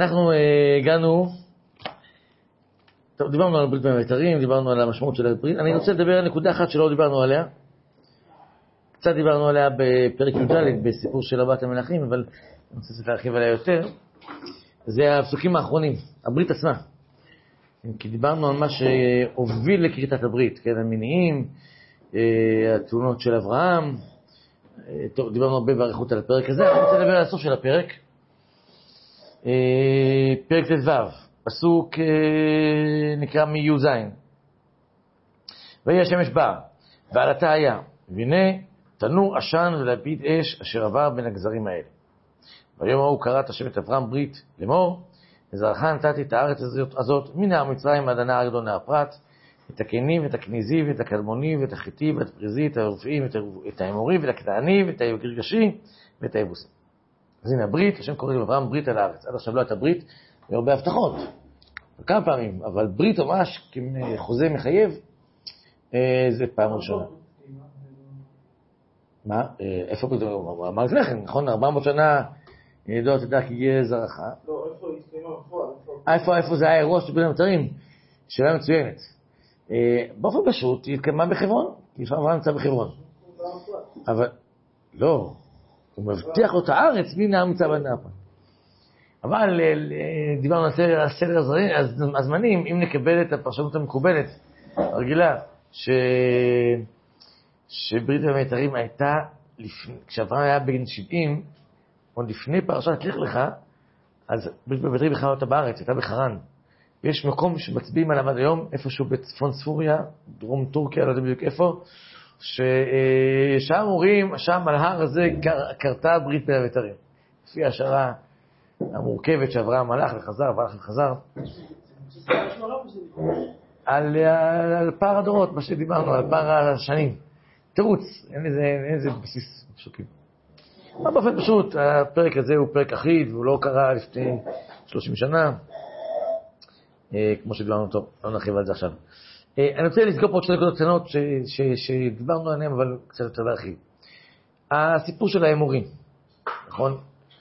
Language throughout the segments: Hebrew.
אנחנו הגענו, טוב, דיברנו על ברית בין הבתרים, דיברנו על המשמעות של הברית. אני רוצה לדבר על נקודה אחת שלא דיברנו עליה. קצת דיברנו עליה בפרק י"ד, בסיפור של ארבעת המלכים, אבל אני רוצה להרחיב עליה יותר. זה הפסוקים האחרונים, הברית עצמה. כי דיברנו על מה שהוביל לכריתת הברית, כן, המניעים, התלונות של אברהם. טוב, דיברנו הרבה באריכות על הפרק הזה. אני רוצה לדבר על הסוף של הפרק. פרק ט"ו, פסוק נקרא מי"ז. ויהי השמש באה, ועלתה היה, והנה תנור עשן ולפיד אש אשר עבר בין הגזרים האלה. ביום ההוא כרת השם את אברהם ברית לאמור, לזרעך נתתי את הארץ הזאת מנהר מצרים עד הנהר הגדול נהר פרת, את הקני ואת הכניזי ואת הקדמוני ואת החיתי ואת הפריזי, את הרפאי ואת האמורי ואת הכנעני ואת הגרגשי ואת היבוסי. אז הנה הברית, השם קורא לאברהם ברית על הארץ. עד עכשיו לא הייתה ברית, והרבה הבטחות, כמה פעמים, אבל ברית ממש כחוזה מחייב, זה פעם ראשונה. מה? איפה ברית? הוא אמר לפני כן, נכון? 400 שנה, ידוע תדע כי יהיה זרעך. לא, איפה הסתיימה בפועל? איפה זה היה אירוע של בין המצרים? שאלה מצוינת. באופן פשוט, היא התקדמה בחברון, כי לפעמים אברהם נמצא בחברון. אבל, לא, הוא מבטיח לו את הארץ מנהר מצרים עד נהר פרת. אבל דיברנו על סדר הזמנים, אם נקבל את הפרשנות המקובלת, הרגילה, שברית בין הבתרים הייתה, כשאברהם היה בן 70, עוד לפני פרשת לך לך, אז ברית בין הבתרים בכלל לא הייתה בארץ, הייתה בחרן. ויש מקום שמצביעים עליו עד היום, איפשהו בצפון סוריה, דרום טורקיה, לא יודע בדיוק איפה, ששם אומרים, שם על ההר הזה קרתה ברית בין הבתרים. לפי השערה המורכבת שאברהם הלך וחזר והלך וחזר. על פער הדורות, מה שדיברנו, על פער השנים. תירוץ, אין איזה בסיס פשוטים. אבל באופן פשוט, הפרק הזה הוא פרק אחיד, והוא לא קרה לפני 30 שנה. כמו שדיברנו אותו, לא נרחיב על זה עכשיו. אני רוצה לסגור פה עוד שתי נקודות קטנות שדיברנו עליהן, אבל קצת יותר להרחיב. הסיפור של האמורים, נכון?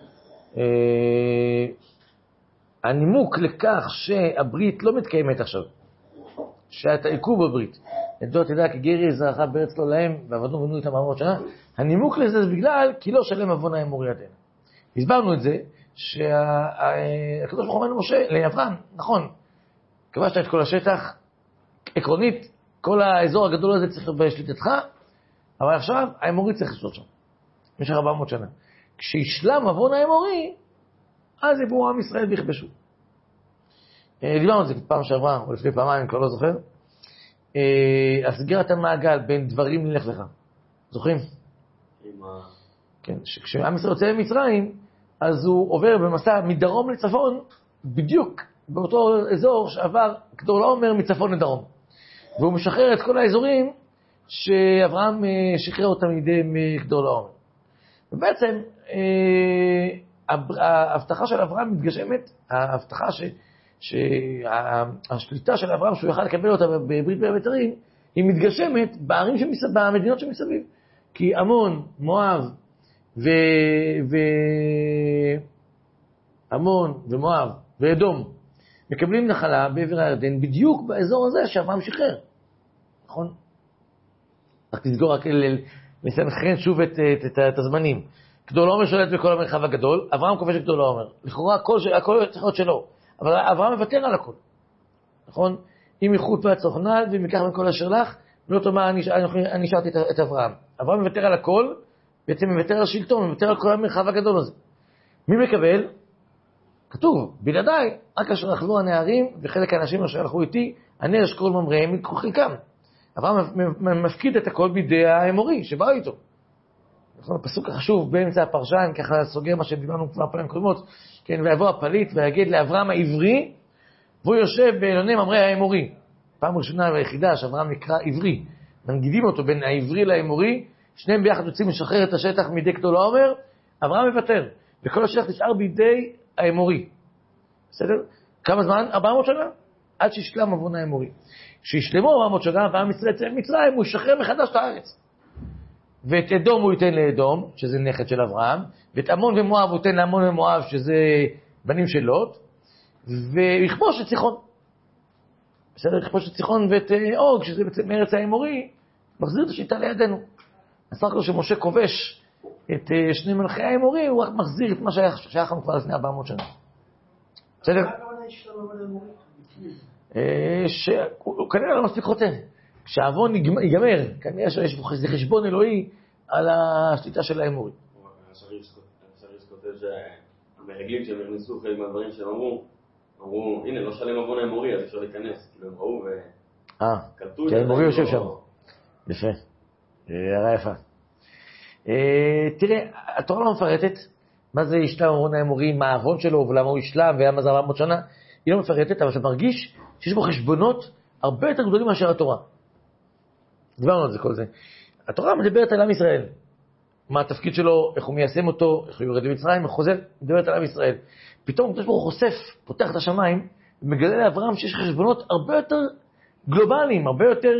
הנימוק לכך שהברית לא מתקיימת עכשיו, שאתה עיכוב בברית, ידוע תדע כי גרי זרעך בארץ לא להם, ועבדנו בנו איתם 400 שנה, הנימוק לזה זה בגלל כי לא שלם עוון האמורי עדיין. הסברנו את זה, שהקדוש ברוך הוא אומר למשה, לאברהם, נכון, כבשת את כל השטח, עקרונית, כל האזור הגדול הזה צריך בשליטתך, אבל עכשיו האמורי צריך לשלוט שם, במשך 400 שנה. כשישלם עוון האמורי, אז יבואו עם ישראל ויכבשו. דיברנו על זה פעם שעברה, או לפני פעמיים, אני כבר לא זוכר. הסגירת המעגל בין דברים נלך לך. זוכרים? כן, כשעם ישראל יוצא ממצרים, אז הוא עובר במסע מדרום לצפון, בדיוק באותו אזור שעבר כדור לעומר מצפון לדרום. והוא משחרר את כל האזורים שאברהם שחרר אותם מידי כדור לעומר. ובעצם, ההבטחה של אברהם מתגשמת, ההבטחה שהשליטה של אברהם שהוא יכל לקבל אותה בברית בין הבתרים, היא מתגשמת בערים במדינות שמסביב. כי עמון, מואב עמון ומואב ואדום מקבלים נחלה בעבר הירדן בדיוק באזור הזה שאברהם שחרר. נכון? רק תסגור, רק לסנכרן שוב את הזמנים. כדור לעומר שולט בכל המרחב הגדול, אברהם כובש את כדור לעומר. לכאורה הכל צריך להיות שלו, אבל אברהם מוותר על הכל. נכון? אם יחוט והצוכנל, ואם ייקח מכל אשר לך, לא תאמר אני שארתי את אברהם. אברהם מוותר על הכל, בעצם מוותר על השלטון, מוותר על כל המרחב הגדול הזה. מי מקבל? כתוב, בלעדיי, רק אשר אכלו הנערים, וחלק האנשים אשר הלכו איתי, אני אשכול ממריהם, יקחו חלקם. אברהם מפקיד את הכל בידי האמורי, שבא איתו. הפסוק החשוב באמצע הפרשן, ככה סוגר מה שדיברנו כבר פעמים קודמות, כן, ויבוא הפליט ויגיד לאברהם העברי, והוא יושב באלוני ממרא האמורי. פעם ראשונה והיחידה שאברהם נקרא עברי, מנגידים אותו בין העברי לאמורי, שניהם ביחד יוצאים לשחרר את השטח מידי כדור לעומר, אברהם מוותר, וכל השטח נשאר בידי האמורי. בסדר? כמה זמן? 400 שנה, עד שישלם עוון האמורי. כשישלמו 400 שנה, ועם ישראל יצא ממצרים, הוא ישחרר מחדש את הארץ. ואת אדום הוא ייתן לאדום, שזה נכד של אברהם, ואת עמון ומואב הוא ייתן לעמון ומואב, שזה בנים של לוט, ויכבוש את סיחון. בסדר, יכבוש את סיחון ואת אוג, שזה בעצם ארץ האמורי, מחזיר את השיטה לידינו. הסך הכל שמשה כובש את שני מלכי האמורי, הוא רק מחזיר את מה שייך לנו כבר לפני 400 שנה. בסדר? מה הכוונה יש לנו באמורי? שהוא כנראה לא מספיק חוטא. כשהעוון ייגמר, כנראה שיש פה חשבון אלוהי על השליטה של האמורי. השריש כותב שהמרגלים שהם נכנסו חלק מהדברים שהם אמרו, הנה, לא שלם עוון האמורי, אז אפשר להיכנס. כאילו הם ראו וקלטו. כי האמורי יושב שם. יפה. הערה יפה. תראה, התורה לא מפרטת מה זה ישלם עוון האמורי, מה העוון שלו ולמה הוא ישלם ומה זה 400 שנה. היא לא מפרטת, אבל אתה מרגיש שיש בו חשבונות הרבה יותר גדולים מאשר התורה. דיברנו על זה כל זה. התורה מדברת על עם ישראל. מה התפקיד שלו, איך הוא מיישם אותו, איך הוא יורד למצרים, איך הוא חוזר, מדברת על עם ישראל. פתאום הקדוש ברוך הוא חושף, פותח את השמיים, ומגלה לאברהם שיש חשבונות הרבה יותר גלובליים, הרבה יותר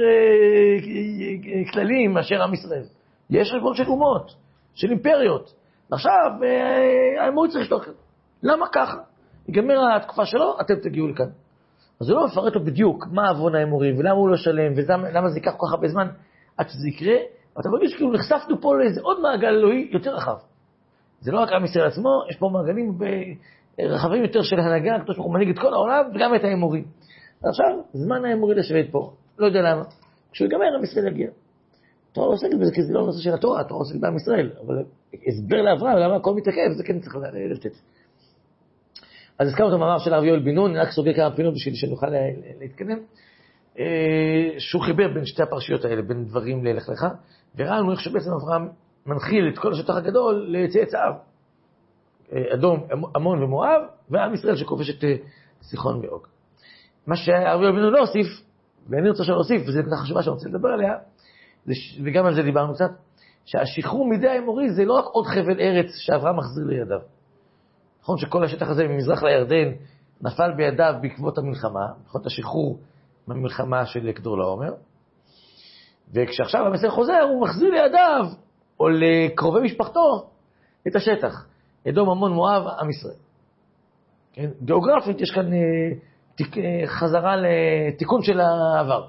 כלליים מאשר עם ישראל. יש חשבון של אומות, של אימפריות. ועכשיו, האמורי צריך לשתוק. למה ככה? ייגמר התקופה שלו, אתם תגיעו לכאן. אז הוא לא מפרט לו בדיוק מה עוון האמורי, ולמה הוא לא שלם, ולמה זה ייקח כל כך הרבה זמן עד שזה יקרה. אבל אתה מרגיש כאילו נחשפנו פה לאיזה עוד מעגל אלוהי יותר רחב. זה לא רק עם ישראל עצמו, יש פה מעגלים רחבים יותר של הנהגה, הקדוש ברוך הוא מנהיג את כל העולם וגם את האמורי. עכשיו, זמן האמורי לשבת פה, לא יודע למה. כשהוא ייגמר, עם ישראל יגיע. התורה לא עוסקת בזה, כי זה לא נושא של התורה, התורה עוסקת בעם ישראל. אבל הסבר לאברהם, למה הכל מתעכב, זה כן צריך לתת. אז הזכרנו את המאמר של הרב יואל בן נון, אני רק סוגר כמה פינות בשביל שנוכל להתקדם. שהוא חיבר בין שתי הפרשיות האלה, בין דברים ללך לך, וראינו איך שבעצם אברהם מנחיל את כל השטח הגדול לצאצאיו, אדום, עמון ומואב, ועם ישראל שכובש את סיחון ואוג. מה שהרב יואל בן נון לא הוסיף, ואני רוצה להוסיף, וזו נקודה חשובה שאני רוצה לדבר עליה, וגם על זה דיברנו קצת, שהשחרור מידי האמורי זה לא רק עוד חבל ארץ שאברהם מחזיר לידיו. נכון שכל השטח הזה ממזרח לירדן נפל בידיו בעקבות המלחמה, בעקבות השחרור מהמלחמה של כדור לעומר, וכשעכשיו המסר חוזר, הוא מחזיר לידיו, או לקרובי משפחתו, את השטח. אדום, עמון, מואב, עם ישראל. כן? גיאוגרפית יש כאן חזרה לתיקון של העבר.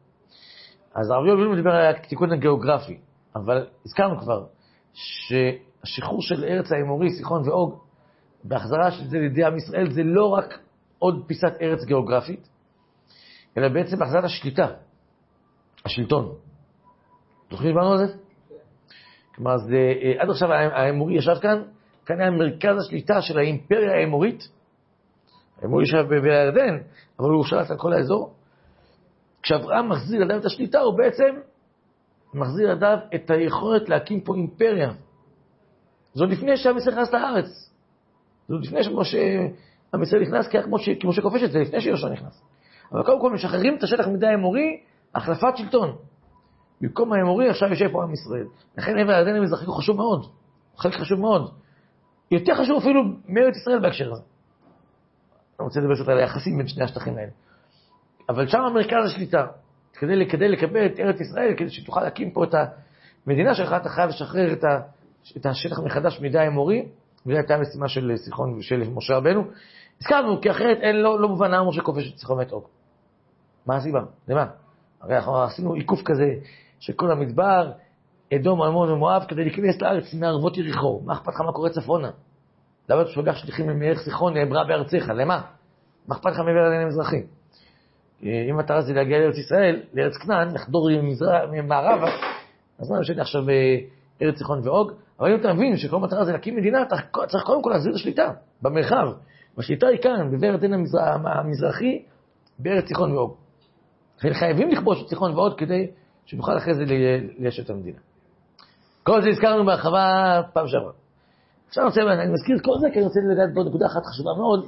אז הרב יואל בן נון מדבר על התיקון הגיאוגרפי, אבל הזכרנו כבר שהשחרור של ארץ האמורי, סיחון ואוג, בהחזרה של זה לידי עם ישראל, זה לא רק עוד פיסת ארץ גיאוגרפית, אלא בעצם בהחזרת השליטה, השלטון. זוכרים שדיברנו על זה? כלומר, עד עכשיו האמורי ישב כאן היה מרכז השליטה של האימפריה האמורית. האמורי ישב בירדן, אבל הוא שלט על כל האזור. כשאברהם מחזיר לידיו את השליטה, הוא בעצם מחזיר לידיו את היכולת להקים פה אימפריה. זו לפני שעם ישראל נכנס לארץ. זו לפני שעם ישראל נכנס, כמו שכובש את זה, לפני שיהושע נכנס. אבל קודם כל משחררים את השטח מידי האמורי, החלפת שלטון. במקום האמורי עכשיו יושב פה עם ישראל. לכן עבר הירדן המזרחי הוא חשוב מאוד. הוא חלק חשוב מאוד. יותר חשוב אפילו מארץ ישראל בהקשר הזה. אני רוצה לדבר על היחסים בין שני השטחים האלה. אבל שם המרכז השליטה, כדי לקבל את ארץ ישראל, כדי שתוכל להקים פה את המדינה שלך, אתה חייב לשחרר את השטח מחדש מידי האמורי, וזו הייתה המשימה של סיחון ושל משה רבנו. הזכרנו, כי אחרת לא מובן למה משה כובש את סיחון ואת אוג. מה הסיבה? למה? הרי אנחנו עשינו עיקוף כזה שכל המדבר, אדום, עמון ומואב, כדי להיכנס לארץ מערבות יריחו. מה אכפת לך מה קורה צפונה? למה אתה שולח שליחים מערך סיחון לעברה בארציך? למה? מה אכפת לך מעבר הירדן המזרחי? אם אתה רצה להגיע לארץ ישראל, לארץ כנען, לחדור ממערבה, אז מה משנה עכשיו ארץ סיחון ואוג? אבל אם אתה מבין שכל מטרה זה להקים מדינה, אתה צריך קודם כל להחזיר את השליטה במרחב. והשליטה היא כאן, בירדן המזרחי, בארץ סיחון ואוג. חייבים לכבוש את סיחון ואוג כדי שנוכל אחרי זה ליישב את המדינה. כל זה הזכרנו בהרחבה פעם שעברה. עכשיו אני מזכיר כל זה, כי אני רוצה לדעת בעוד נקודה אחת חשובה מאוד,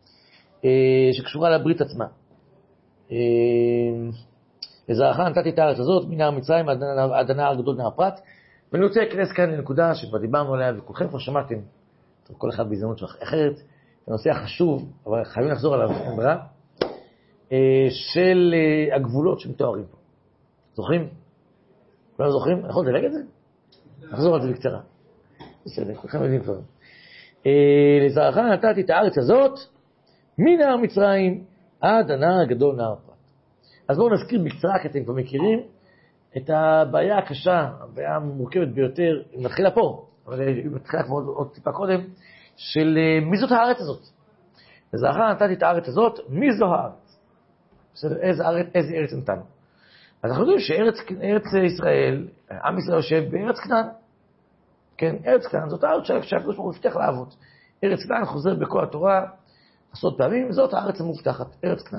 שקשורה לברית עצמה. לזרעך נתתי את הארץ הזאת, מנהר מצרים עד הנהר הגדול נהר פרת, ואני רוצה להיכנס כאן לנקודה שכבר דיברנו עליה, וכולכם כבר שמעתם, כל אחד בהזדמנות שלך אחרת, זה נושא החשוב, אבל חייבים לחזור עליו, אין ברירה, של הגבולות שמתוארים פה. זוכרים? כולם זוכרים? יכול לדלג את זה? נחזור על זה בקצרה. בסדר, כולכם יודעים כבר. לזרעך נתתי את הארץ הזאת, מנהר מצרים עד הנהר הגדול, נהר פרת. אז בואו נזכיר בקצרה, כי אתם כבר מכירים את הבעיה הקשה, הבעיה המורכבת ביותר, היא מתחילה פה, אבל היא מתחילה כבר עוד טיפה קודם, של מי זאת הארץ הזאת. וזכר נתתי את הארץ הזאת, מי זו הארץ? בסדר, איזה ארץ נתנו? אז אנחנו יודעים שארץ ישראל, עם ישראל יושב בארץ כנען. כן, ארץ כנען זאת הארץ שהקדוש ברוך הוא הבטיח לאבות. ארץ כנען חוזר בכל התורה עשרות פעמים, זאת הארץ המובטחת, ארץ כנען.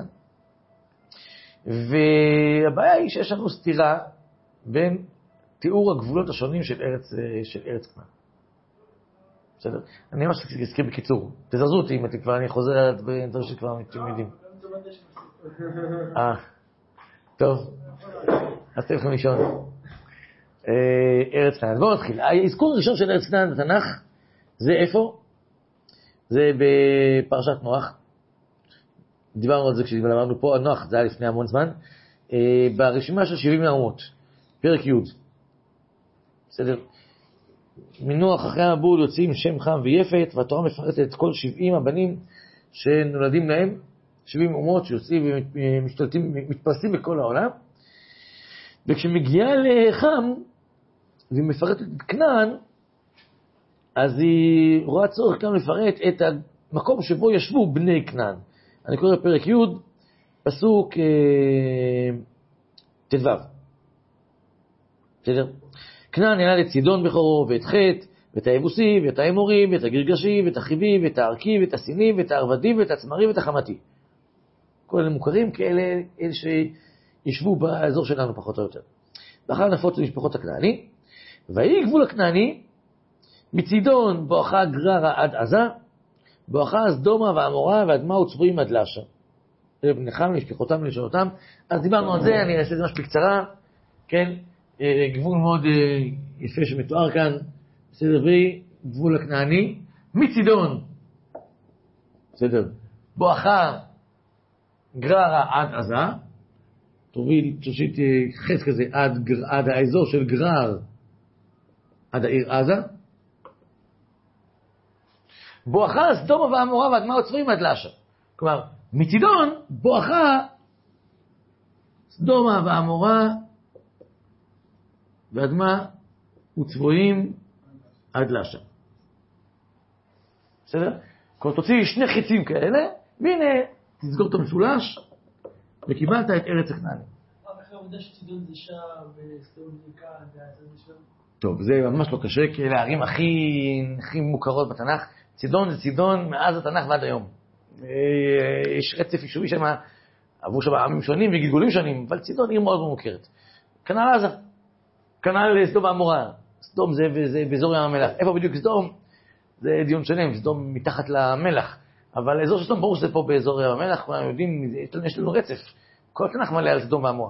והבעיה היא שיש לנו סתירה בין תיאור הגבולות השונים של ארץ כנען. בסדר? אני ממש אזכיר בקיצור. תזרזו אותי אם אתם כבר, אני חוזר על דברים שכבר אתם יודעים. טוב, אז אתם יכולים לישון. ארץ כנען. בואו נתחיל. האזכור הראשון של ארץ כנען בתנ"ך, זה איפה? זה בפרשת נוח. דיברנו על זה כשדיברנו פה על נוח, זה היה לפני המון זמן. ברשימה של 70 האומות, פרק י'. בסדר? מנוח אחרי המבול יוצאים שם חם ויפת, והתורה מפרטת את כל 70 הבנים שנולדים להם, 70 אומות שיוצאים ומשתלטים, מתפרסים בכל העולם. וכשמגיעה לחם, והיא מפרטת את כנען, אז היא רואה צורך גם לפרט את המקום שבו ישבו בני כנען. אני קורא פרק י', פסוק ט"ו. בסדר? כנען ילד את צידון בכורו, ואת חטא, ואת היבוסי, ואת האמורי, ואת הגרגשי, ואת החיבי, ואת הערכי, ואת הסיני, ואת הערבדי, ואת הצמרי, ואת החמתי. כל אלה מוכרים כאלה שישבו באזור שלנו פחות או יותר. ואחר נפוץ למשפחות הכנעני, והיא גבול הכנעני, מצידון בואכה גררה עד עזה, בואכה סדומה ועמורה ואדמה וצבועים עד לאשר. אלה בניכם, למשפחותם ולשונותם. אז דיברנו על זה, אני אעשה את זה ממש בקצרה, כן? גבול מאוד יפה שמתואר כאן, בסדר, גבול הכנעני, מצידון, בסדר, בואכה גררה עד עזה, תושיט חץ כזה עד האזור של גרר, עד העיר עזה, בואכה סדומה ועמורה ואדמה וצבועים עד לאשר. כלומר, מצידון בואכה סדומה ועמורה ואדמה וצבועים עד לאשר. בסדר? כלומר, תוציא שני חיצים כאלה, והנה, תסגור את המשולש, וקיבלת את ארץ הכנעני. אחרי העובדה שצידון זה שם, וסדום זה כאן, זה שם. טוב, זה ממש לא קשה, כי אלה הערים הכי מוכרות בתנ"ך. צידון זה צידון מאז התנ"ך ועד היום. יש רצף יישובי שם, עברו שם עמים שונים וגלגולים שונים, אבל צידון היא מאוד מוכרת. כנ"ל עזה, כנ"ל סדום ועמורה. סדום זה באזור ים המלח. איפה בדיוק סדום? זה דיון שלם, סדום מתחת למלח. אבל האזור של סדום ברור שזה פה באזור ים המלח, כולם יודעים, יש לנו רצף. כל התנ"ך מלא על סדום ועמורה.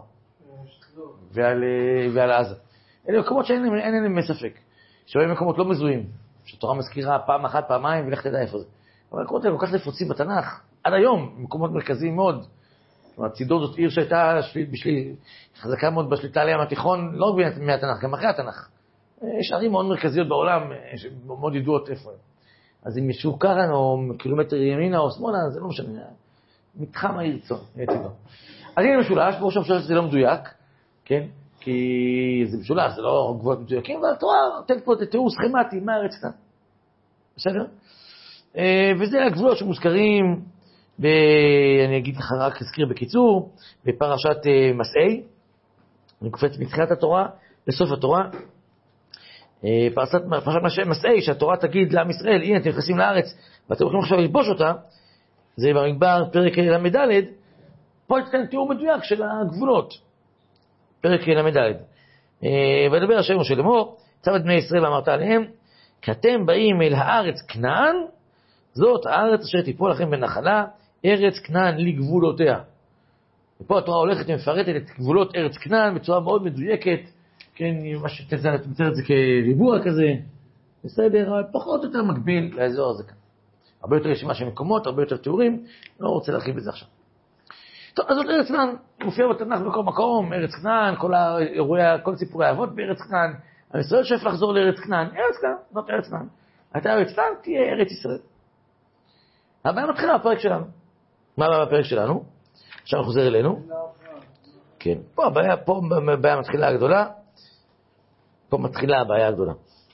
ועל עזה. אלה מקומות שאין להם ספק. שבהם מקומות לא מזוהים. שהתורה מזכירה פעם אחת, פעמיים, ולך תדע איפה זה. אבל מקומות האלה כל כך נפוצים בתנ"ך, עד היום, מקומות מרכזיים מאוד. זאת אומרת, צידון זאת עיר שהייתה חזקה מאוד בשליטה על הים התיכון, לא רק מהתנ"ך, גם אחרי התנ"ך. יש ערים מאוד מרכזיות בעולם, שמאוד ידועות איפה הם. אז אם ישו קרן, או קילומטר ימינה או שמאלה, זה לא משנה. מתחם העיר צידון. אז הנה משולש, ברור שהמשולש זה לא מדויק, כן? כי זה משולש, זה לא גבולות מדויקים, אבל התורה נותנת פה את תיאור סכמטי מהארץ כאן. בסדר? וזה הגבולות שמוזכרים, אני אגיד לך רק אזכיר בקיצור, בפרשת מסעי, אני קופץ מתחילת התורה לסוף התורה, פרשת מסעי, שהתורה תגיד לעם ישראל, הנה אתם נכנסים לארץ, ואתם הולכים עכשיו ללבוש אותה, זה במדבר פרק למדלת, פה יתן תיאור מדויק של הגבולות. פרק למדלת. וידבר השם משה לאמור, צו את בני ישראל ואמרת עליהם, כי אתם באים אל הארץ כנען, זאת הארץ אשר תיפול לכם בנחלה, ארץ כנען לגבולותיה. ופה התורה הולכת ומפרטת את גבולות ארץ כנען בצורה מאוד מדויקת, כן, מה שתצא את זה כריבוע כזה, בסדר, אבל פחות או יותר מקביל לאזור הזה כאן. הרבה יותר רשימה של מקומות, הרבה יותר תיאורים, לא רוצה להרחיב בזה עכשיו. טוב, אז זאת ארץ כנען, מופיע בתנ"ך בכל מקום, ארץ כנען, כל סיפורי האבות בארץ כנען, עם ישראל שואף לחזור לארץ כנען, ארץ כנען, זאת ארץ כנען. הייתה ארץ כנען, תהיה ארץ ישראל. הבעיה מתחילה בפרק שלנו. מה בפרק שלנו? עכשיו חוזר אלינו. כן, פה הבעיה מתחילה הגדולה. פה מתחילה הבעיה הגדולה.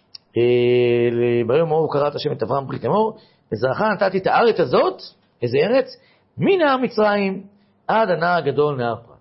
ביום ההוא קראת השם את אברהם ברית לאמור, לזרעך נתתי את הארץ הזאת, איזה ארץ? מנהר מצרים עד הנהר הגדול, נהר פרת.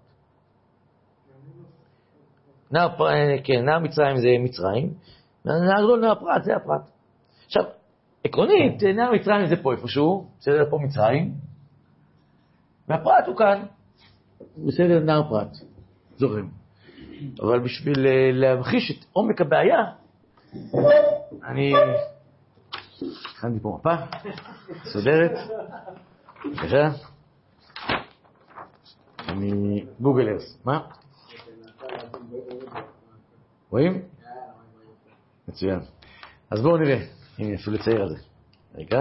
נהר מצרים זה מצרים, נהר גדול, נהר פרת, זה הפרת. עכשיו, עקרונית, נהר מצרים זה פה איפשהו, בסדר, פה מצרים, והפרת הוא כאן, בסדר, נהר פרת, זורם. אבל בשביל להמחיש את עומק הבעיה, אני הכנתי פה מפה, סודרת, בבקשה, מגוגל ארס, מה? רואים? מצוין. אז בואו נראה, הנה אפילו לצייר על זה. רגע.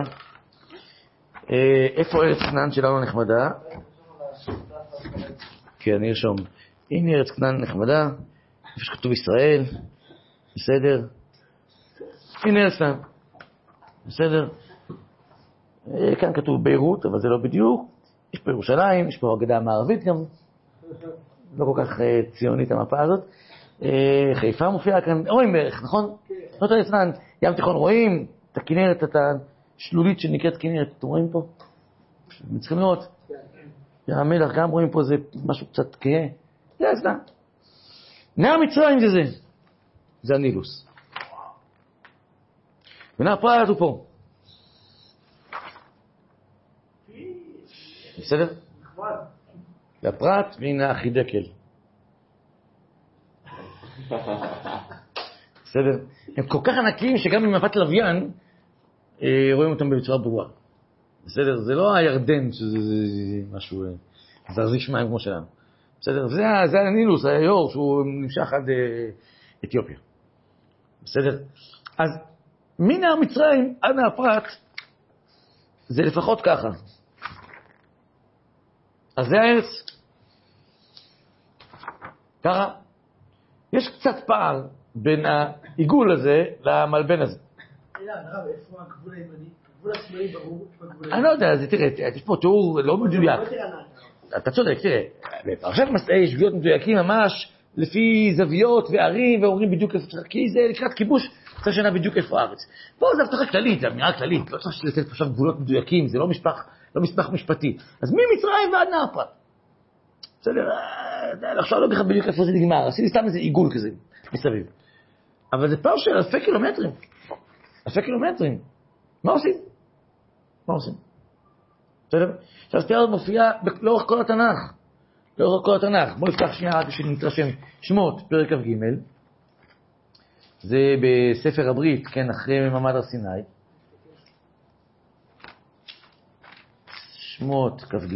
איפה ארץ כנען שלנו נחמדה? כן, אני ארשום. הנה ארץ כנען נחמדה, איפה שכתוב ישראל, בסדר? הנה ארץ כנען, בסדר? כאן כתוב ביירות, אבל זה לא בדיוק. יש פה ירושלים, יש פה הגדה המערבית גם, לא כל כך ציונית המפה הזאת. חיפה מופיעה כאן, רואים בערך, נכון? לא ארץ כנען, ים תיכון רואים, את הכנרת, את השלולית שנקראת כנרת, אתם רואים פה? צריכים לראות. המלח גם רואים פה, זה משהו קצת כהה. זה ארץ כנען. נהר מצרים זה זה. זה הנילוס. ונהר פרת הוא פה. בסדר? והפרת והנה החידקל. בסדר? הם כל כך ענקיים שגם במפת לוויין רואים אותם בצורה ברורה. בסדר? זה לא הירדן שזה משהו זרזיש מים כמו שלנו. בסדר? זה הנילוס, היור, שהוא נמשך עד אתיופיה. בסדר? אז מנהר מצרים עד נהר פרת זה לפחות ככה. אז זה הארץ. ככה. יש קצת פער בין העיגול הזה למלבן הזה. הרב, איפה הגבול הימני? הגבול השמאלי ברור. אני לא יודע, תראה, יש פה תיאור לא מדויק. אתה צודק, תראה, בפרשת מסעי יש שגיאות מדויקים ממש לפי זוויות וערים, ואומרים בדיוק איפה, כי זה לקראת כיבוש, צריך שנה בדיוק איפה הארץ. פה זה הבטחה כללית, זה אמירה כללית, לא צריך לתת עכשיו גבולות מדויקים, זה לא מסמך משפטי. אז ממצרים ועד נהר פרת. בסדר, עכשיו לא בכלל בדיוק איפה זה נגמר, עשיתי סתם איזה עיגול כזה מסביב. אבל זה פער של אלפי קילומטרים. אלפי קילומטרים. מה עושים? מה עושים? בסדר? עכשיו הסתירה הזאת מופיעה לאורך כל התנ"ך. לאורך כל התנ"ך. בואו נפתח שנייה רק בשביל נתרשם. שמות, פרק כ"ג. זה בספר הברית, כן, אחרי מעמד הר סיני. שמות כ"ג.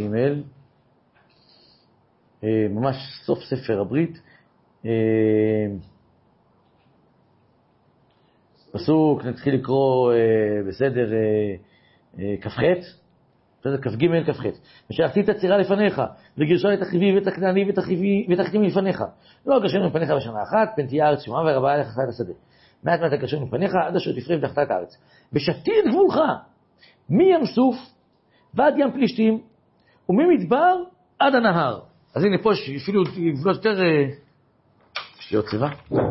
ממש סוף ספר הברית. פסוק, נתחיל לקרוא בסדר כ"ח, בסדר כ"ג כ"ח. ושלחתי את הצירה לפניך, וגירשה את החיבי ואת הכנעני ואת החיתים לפניך. לא גרשנו לפניך בשנה אחת, פן תהיה הארץ שממה ורבה עליך חסה את השדה. מעט מעט גרשנו לפניך, עד אשר תפרה ותחתה את הארץ. ושתי את גבולך, מים סוף ועד ים פלישתים, וממדבר עד הנהר. אז הנה פה יש אפילו גבולות יותר... יש לי עוד צבע?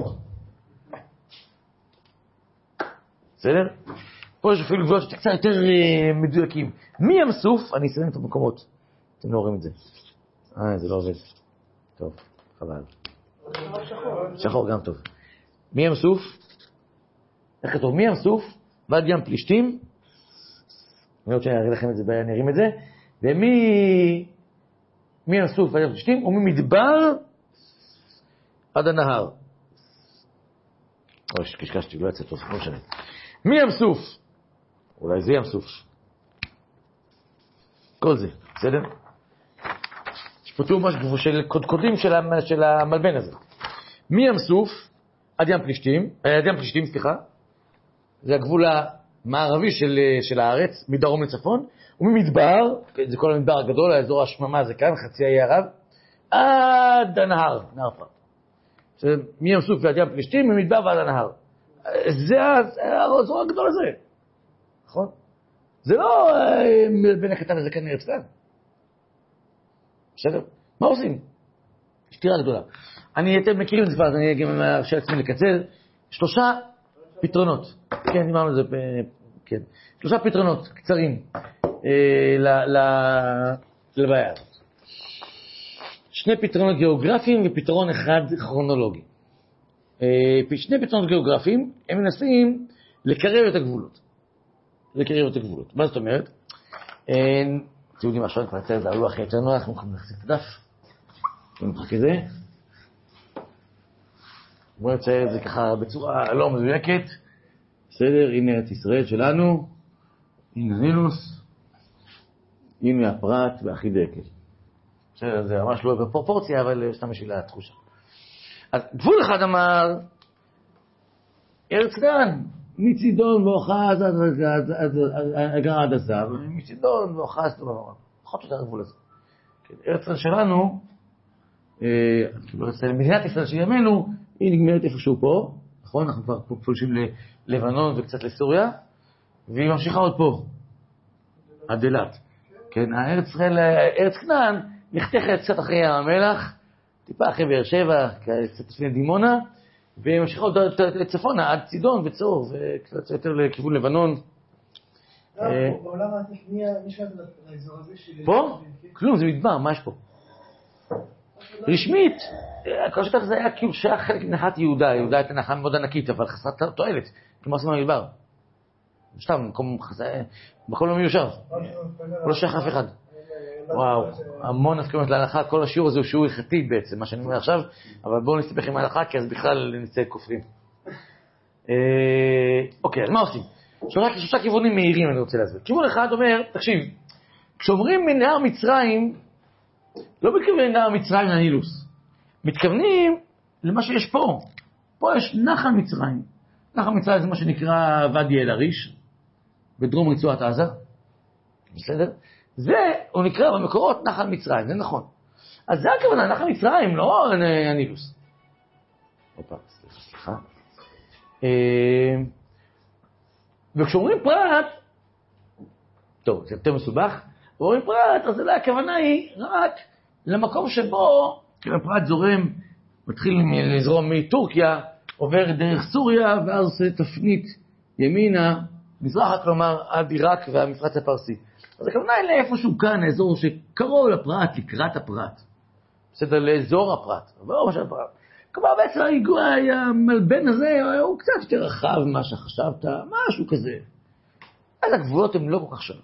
בסדר? פה יש אפילו גבולות קצת יותר מדויקים. מים סוף, אני אסיים את המקומות. אתם לא רואים את זה. זה לא עובד. טוב, חבל. שחור גם טוב. מים סוף, איך כתוב? מים סוף ועד ים פלישתים. אני רוצה להראה לכם את זה, אני ארים את זה. מים סוף ועד ים פלישתים, וממדבר עד הנהר. אוי, קשקשתי, לא יצא טוב, לא משנה. מים סוף, אולי זה ים סוף. כל זה, בסדר? יש פה תיאור משהו של קודקודים של המלבן הזה. מים סוף עד ים פלישתים, סליחה. זה הגבול המערבי של הארץ, מדרום לצפון, וממדבר, זה כל המדבר הגדול, האזור השממה זה כאן, חצי האי ערב, עד הנהר, נהר פרת. מים סוף ועד ים פלישתים, ממדבר ועד הנהר. זה האזור הגדול הזה, נכון? זה לא בין הקטן הזה כאן ארץ כאן. בסדר? מה עושים? שתירה גדולה. אתם מכירים את זה כבר, אז אני גם ארשה לעצמי לקצר. 3 פתרונות. כן, דיברנו על זה, כן. 3 פתרונות קצרים לבעיה הזאת. 2 פתרונות גיאוגרפיים ופתרון אחד כרונולוגי. 2 פתרונות גיאוגרפיים, הם מנסים לקרב את הגבולות. מה זאת אומרת? אתם יודעים מה שאני כבר יצא את זה, הלוח הכי יותר נוח, אנחנו יכולים להחזיק את הדף. נמחק את זה. בואו נצייר את זה ככה בצורה לא מדויקת. בסדר, הנה ארץ ישראל שלנו. הנה נילוס. הנה הפרט והחיד דקל. בסדר, זה ממש לא בפרופורציה, אבל סתם בשביל התחושה. אז גבול אחד אמר, ארץ כנען, מצידון ואוחז עד עזב, מצידון ואוחז, פחות או יותר הגבול הזה. ארץ ישראל שלנו, מדינת ישראל של ימינו, היא נגמרת איפשהו פה, נכון? אנחנו כבר פולשים ללבנון וקצת לסוריה, והיא ממשיכה עוד פה, עד אילת. כן, ארץ כנען נחתכת קצת אחרי ים המלח, טיפה אחרי באר שבע, קצת לפני דימונה, והיא ממשיכה עוד צפונה, עד צידון וצור, וקצת יותר לכיוון לבנון. בעולם הטכניה, מי שאת לאזור הזה של... פה? כלום, זה מדבר, מה יש פה? רשמית, כל שטח זה היה כאילו שהיה חלק מנחת יהודה, יהודה הייתה נחלה מאוד ענקית, אבל חסרת תועלת, כמו עושים במדבר. סתם, מקום לא מיושר, לא שייך אף אחד. וואו, המון הסכמות להלכה, כל השיעור הזה הוא שיעור הלכתי בעצם, מה שאני אומר עכשיו, אבל בואו נסתבך עם ההלכה, כי אז בכלל נצא כופרים. אוקיי, אז מה עושים? 3 כיוונים מהירים אני רוצה להסביר. כיוון אחד אומר, תקשיב, כשאומרים מנהר מצרים, לא מתכוונים לנהר מצרים לנילוס, מתכוונים למה שיש פה. פה יש נחל מצרים. נחל מצרים זה מה שנקרא ואדי אל-עריש, בדרום רצועת עזה. בסדר? זה, הוא נקרא במקורות נחל מצרים, זה נכון. אז זה הכוונה, נחל מצרים, לא הנילוס. אופה, סליחה. וכשאומרים פרט, טוב, זה יותר מסובך, ואומרים פרט, אז זה הכוונה היא רק למקום שבו, פרט זורם, מתחיל לזרום מטורקיה, עובר דרך סוריה, ואז עושה תפנית ימינה, מזרחה, כלומר, עד עיראק והמפרץ הפרסי. אז הכוונה היא לאיפשהו כאן, האזור שקרוב לפרט, לקראת הפרט. בסדר, לאזור הפרט, לא משל הפרט. כלומר, בעצם המלבן הזה הוא קצת יותר רחב ממה שחשבת, משהו כזה. אז הגבולות הן לא כל כך שונות.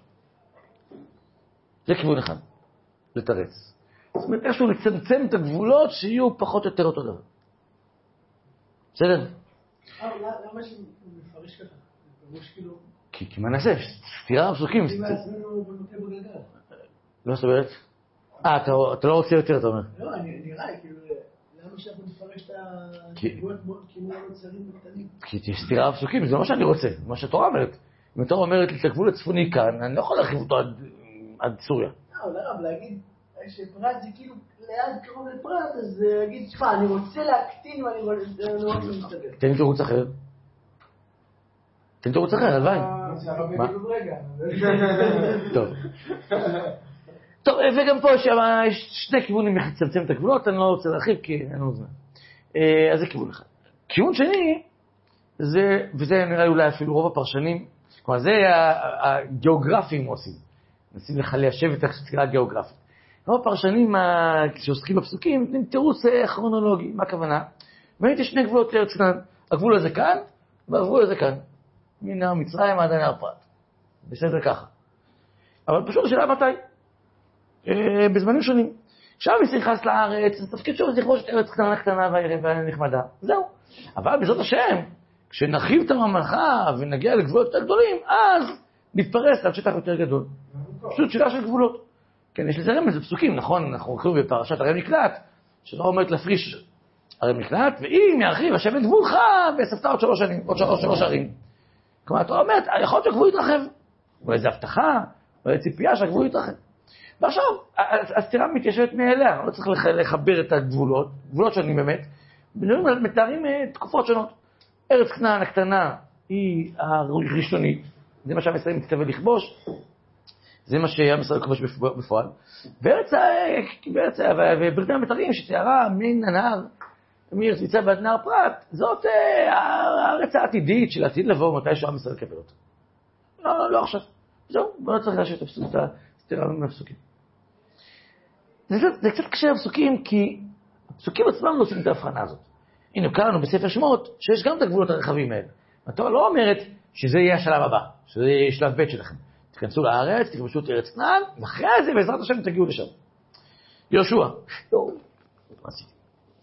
זה כיוון אחד, לתרץ. זאת אומרת, איכשהו לצמצם את הגבולות שיהיו פחות או יותר אותו דבר. בסדר? למה שמפרש ככה? מפרש כאילו... כי מה נעשה? סתירה בפסוקים. אם עצמנו במותי בודדה. לא סברת? אתה לא רוצה יותר, אתה אומר. לא, נראה, כאילו, למה שאנחנו נפרש את הגבולות כאילו לא נוצרים בקטנים? כי יש סתירה בפסוקים, זה לא מה שאני רוצה, זה מה שהתורה אומרת. אם התורה אומרת לי את הגבול הצפוני כאן, אני לא יכול להרחיב אותו עד סוריה. אבל להגיד שפרט זה כאילו ליד קרוב לפרט, אז להגיד, שמה, אני רוצה להקטין ואני לא רוצה להסתכל. תן לי תירוץ אחר. תן תירוץ אחר, הלוואי. מה? טוב, וגם פה יש 2 כיוונים לצמצם את הגבולות, אני לא רוצה להרחיב כי אין לנו זמן. אז זה כיוון אחד. כיוון שני, וזה נראה לי אולי אפילו רוב הפרשנים, כלומר זה הגיאוגרפים עושים. נשים לך ליישב את הסתירה הגיאוגרפית. רוב הפרשנים שעוסקים בפסוקים, נותנים תירוץ כרונולוגי. מה הכוונה? וראיתי 2 גבולות לארץ כנען. הגבול הזה כאן, והגבול הזה כאן. מנהר מצרים עד נהר פרת. בסדר ככה. אבל פשוט השאלה מתי? בזמנים שונים. עכשיו מי נכנס לארץ, זה תפקיד שוב לכבוש את ארץ קטנה ונחמדה. זהו. אבל בעזרת השם, כשנרחיב את הממלכה ונגיע לגבולות יותר גדולים, אז נתפרס על שטח יותר גדול. פשוט שאלה של גבולות. כן, יש לזה רמז בפסוקים, נכון? אנחנו הולכים בפרשת הרי מקלט, שלא אומרת להפריש הרי מקלט, ואם ירחיב השם את גבולך, ואספת עוד 3 שנים, עוד 3 ערים. כלומר, אתה אומרת, יכול להיות שהגבול יתרחב. או איזו הבטחה, או איזו ציפייה שהגבול יתרחב. ועכשיו, הסתירה מתיישבת מאליה, לא צריך לחבר את הגבולות, גבולות שונים באמת, מתארים תקופות שונות. ארץ כנען הקטנה היא הראשונית, זה מה שהמסרים מתכוון לכבוש, זה מה שעם ישראל כובש בפועל. וברית המצרים שתיארה מן הנהר, מארץ מצרים ועד נהר פרת, זאת הארץ העתידית של העתיד לבוא מתי שעם ישראל יקבל אותו. לא עכשיו. זהו, בוא לא צריך להשאיר את הסתירה מהפסוקים. זה קצת קשה הפסוקים, כי הפסוקים עצמם לא עושים את ההבחנה הזאת. הנה, קראנו בספר שמות שיש גם את הגבולות הרחבים האלה. התורה לא אומרת שזה יהיה השלב הבא, שזה יהיה שלב ב' שלכם. תכנסו לארץ, תכבשו את ארץ כנען, ואחרי זה בעזרת השם תגיעו לשם. יהושע. מה עשיתי?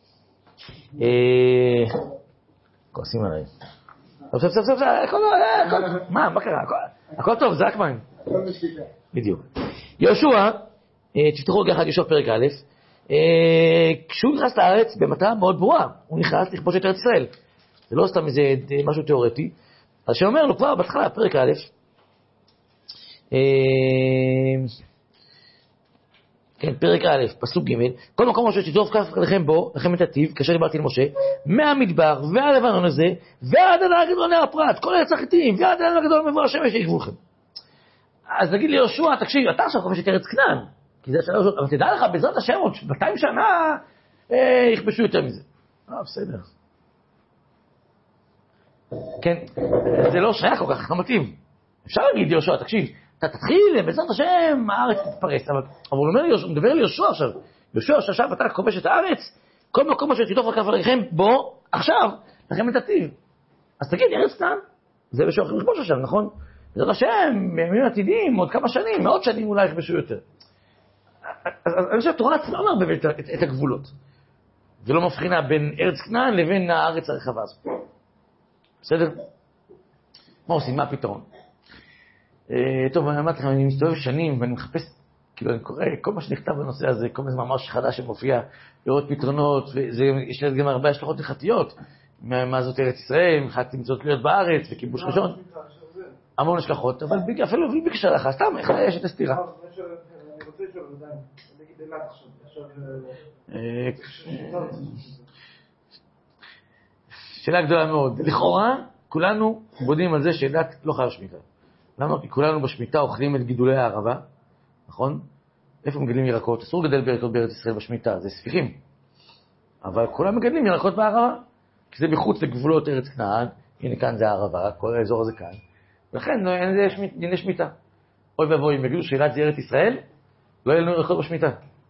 כועסים עליי. טוב, מה קרה? הכל טוב, זה רק מים. בדיוק. יהושע, תפתחו רגע אחד יהושע פרק א', כשהוא נכנס לארץ במטרה מאוד ברורה, הוא נכנס לכבוש את ארץ ישראל. זה לא סתם איזה משהו תיאורטי. אז שאומר לו כבר בהתחלה, פרק א', כן, פרק א', פסוק ג', כל מקום אשר תטרוף כף לכם בו, לכם את הטיב, כאשר דיברתי למשה, מהמדבר והלבנון הזה, ועד הנהר הגדול נהר פרת, כל ארץ החיתים, ועד הנהר הגדול מבוא השמש שיגבו לכם. אז נגיד ליהושע, תקשיב, אתה עכשיו כובש את ארץ כנען, כי זה השלב, אבל תדע לך, בעזרת השם עוד 200 שנה יכבשו יותר מזה. בסדר. כן, זה לא שייך כל כך, לא מתאים. אפשר להגיד יהושע, תקשיב, אתה תתחיל, בעזרת השם, הארץ תתפרס. אבל הוא מדבר לי יהושע עכשיו. יהושע, שעכשיו אתה כובש את הארץ, כל מקום אשר תטרוף כף רגליכם בו, עכשיו, לכם את הטיב. אז תגיד, ארץ כנען, זה בשביל הולכים לכבוש עכשיו, נכון? בעזרת השם, בימים עתידיים, עוד כמה שנים, מאות שנים אולי יכבשו יותר. אז אני חושב, התורה עצמה לא מערבבת את הגבולות. ולא מבחינה בין ארץ כנען לבין הארץ הרחבה הזאת. בסדר? מה עושים? מה הפתרון? טוב, אני אמרתי לכם, אני מסתובב שנים ואני מחפש, כאילו אני קורא כל מה שנכתב בנושא הזה, כל מיני מאמר חדש שמופיע, לראות פתרונות, ויש לזה גם הרבה השלכות הלכתיות, מה זאת ארץ ישראל, מחלקת מצוות להיות בארץ, וכיבוש ראשון, המון השלכות, אבל אפילו בלי בקשה לך, סתם, איך יש את הסתירה. אני רוצה לשאול, אני אגיד אילת עכשיו, שאלה גדולה מאוד. לכאורה, כולנו בודים על זה שאילת לא חייב שמיטה. למה? כי כולנו בשמיטה אוכלים את גידולי הערבה, נכון? איפה מגדלים ירקות? אסור לגדל בירקות בארץ ישראל בשמיטה, זה ספיחים. אבל כולם מגדלים ירקות בערבה, כי זה מחוץ לגבולות ארץ כנען, הנה כאן זה הערבה, כל האזור הזה כאן. ולכן אין זה שמיטה. אוי ואבוי, אם יגידו שאילת זה ארץ ישראל, לא יהיה לנו ירקות בשמיטה.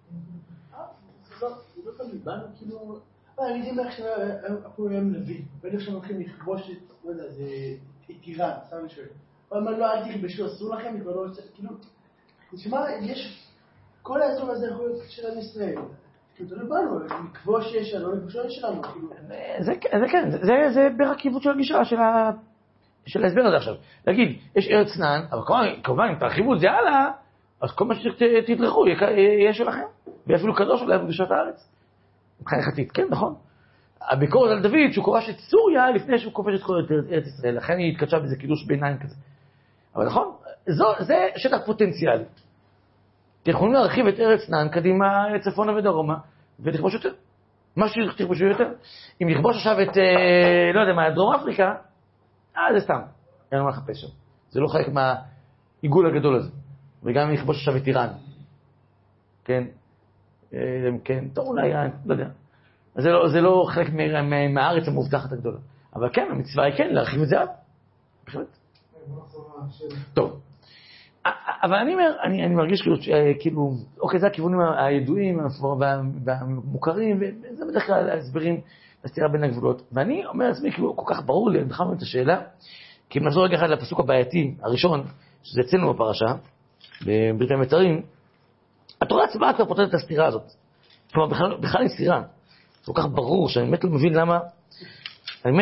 זה לא תמיד, באנו כאילו... אני יודעים איך שאנחנו היום נביא, בטח שהם הולכים לכבוש את, לא יודע, זה איראן, סתם אני שואל. אבל מה לא, אל תכבשו, אסור לכם, אני כבר לא רוצה, כאילו, תשמע, יש, כל האזור הזה יכול להיות של עם ישראל. כאילו, תלוי בנו, לכבוש יש שלנו, לכבושו יש שלנו, כאילו. זה כן, זה ברכיבות של הגישה, של ההסבר הזה עכשיו. להגיד, יש ארץ כנען, אבל כמובן, אם תרחיבו את זה הלאה, אז כל מה שתדרכו יהיה שלכם, ואפילו קדוש אולי בקדושת הארץ. מבחינה הלכתית, כן, נכון. הביקורת על דוד שהוא כובש את סוריה לפני שהוא כובש את כל ארץ ישראל, לכן היא התקדשה בזה קידוש ביניים כזה. אבל נכון, זה שטח פוטנציאלי. אתם יכולים להרחיב את ארץ כנען קדימה, צפונה ודרומה, ותכבוש יותר. מה שתכבשו יותר. אם נכבוש עכשיו את, לא יודע מה, דרום אפריקה, זה סתם, אין מה לחפש שם. זה לא חלק מהעיגול הגדול הזה. וגם אם נכבוש עכשיו את איראן. כן. כן, טוב אולי, לא יודע. זה לא חלק מהארץ המובטחת הגדולה. אבל כן, המצווה היא כן, להרחיב את זה עד. בהחלט. טוב. אבל אני מרגיש כאילו, אוקיי, זה הכיוונים הידועים והמוכרים, וזה בדרך כלל ההסברים לסתירה בין הגבולות. ואני אומר לעצמי, כאילו, כל כך ברור לי, אני בכלל את השאלה, כי אם נחזור רגע אחד לפסוק הבעייתי הראשון, שזה אצלנו בפרשה, בברית המצרים, התורה עצמה כבר פותרת את הסתירה הזאת. כלומר, בכלל היא סתירה. זה כל כך ברור, שאני באמת לא מבין למה... באמת,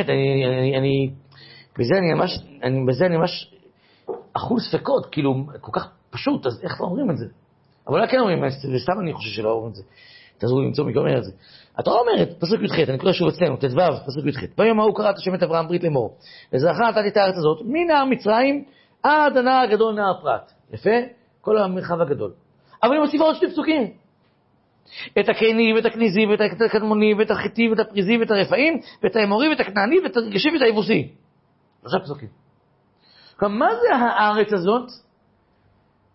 בזה אני ממש אחוז ספקות, כאילו, כל כך פשוט, אז איך לא אומרים את זה? אבל לא כן אומרים, וסתם אני חושב שלא אומרים את זה. תעזרו למצוא מי אומר את זה. התורה אומרת, פסוק י"ח, אני קורא שוב אצלנו, ט"ו, פסוק י"ח. ביום ההוא קראת השם את אברהם ברית לאמור, לזרעך נתתי את הארץ הזאת, מנהר מצרים עד הנהר הגדול נהר פרת. יפה? כל המרחב הגדול. אבל היא מוסיפה עוד שני פסוקים. את הקני ואת הכניזי ואת הקדמוני ואת החיטי ואת הפריזי ואת הרפאים ואת האמורי ואת הכנעני ואת הרגשי ואת היבוסי. שלושה פסוקים. כלומר, מה זה הארץ הזאת?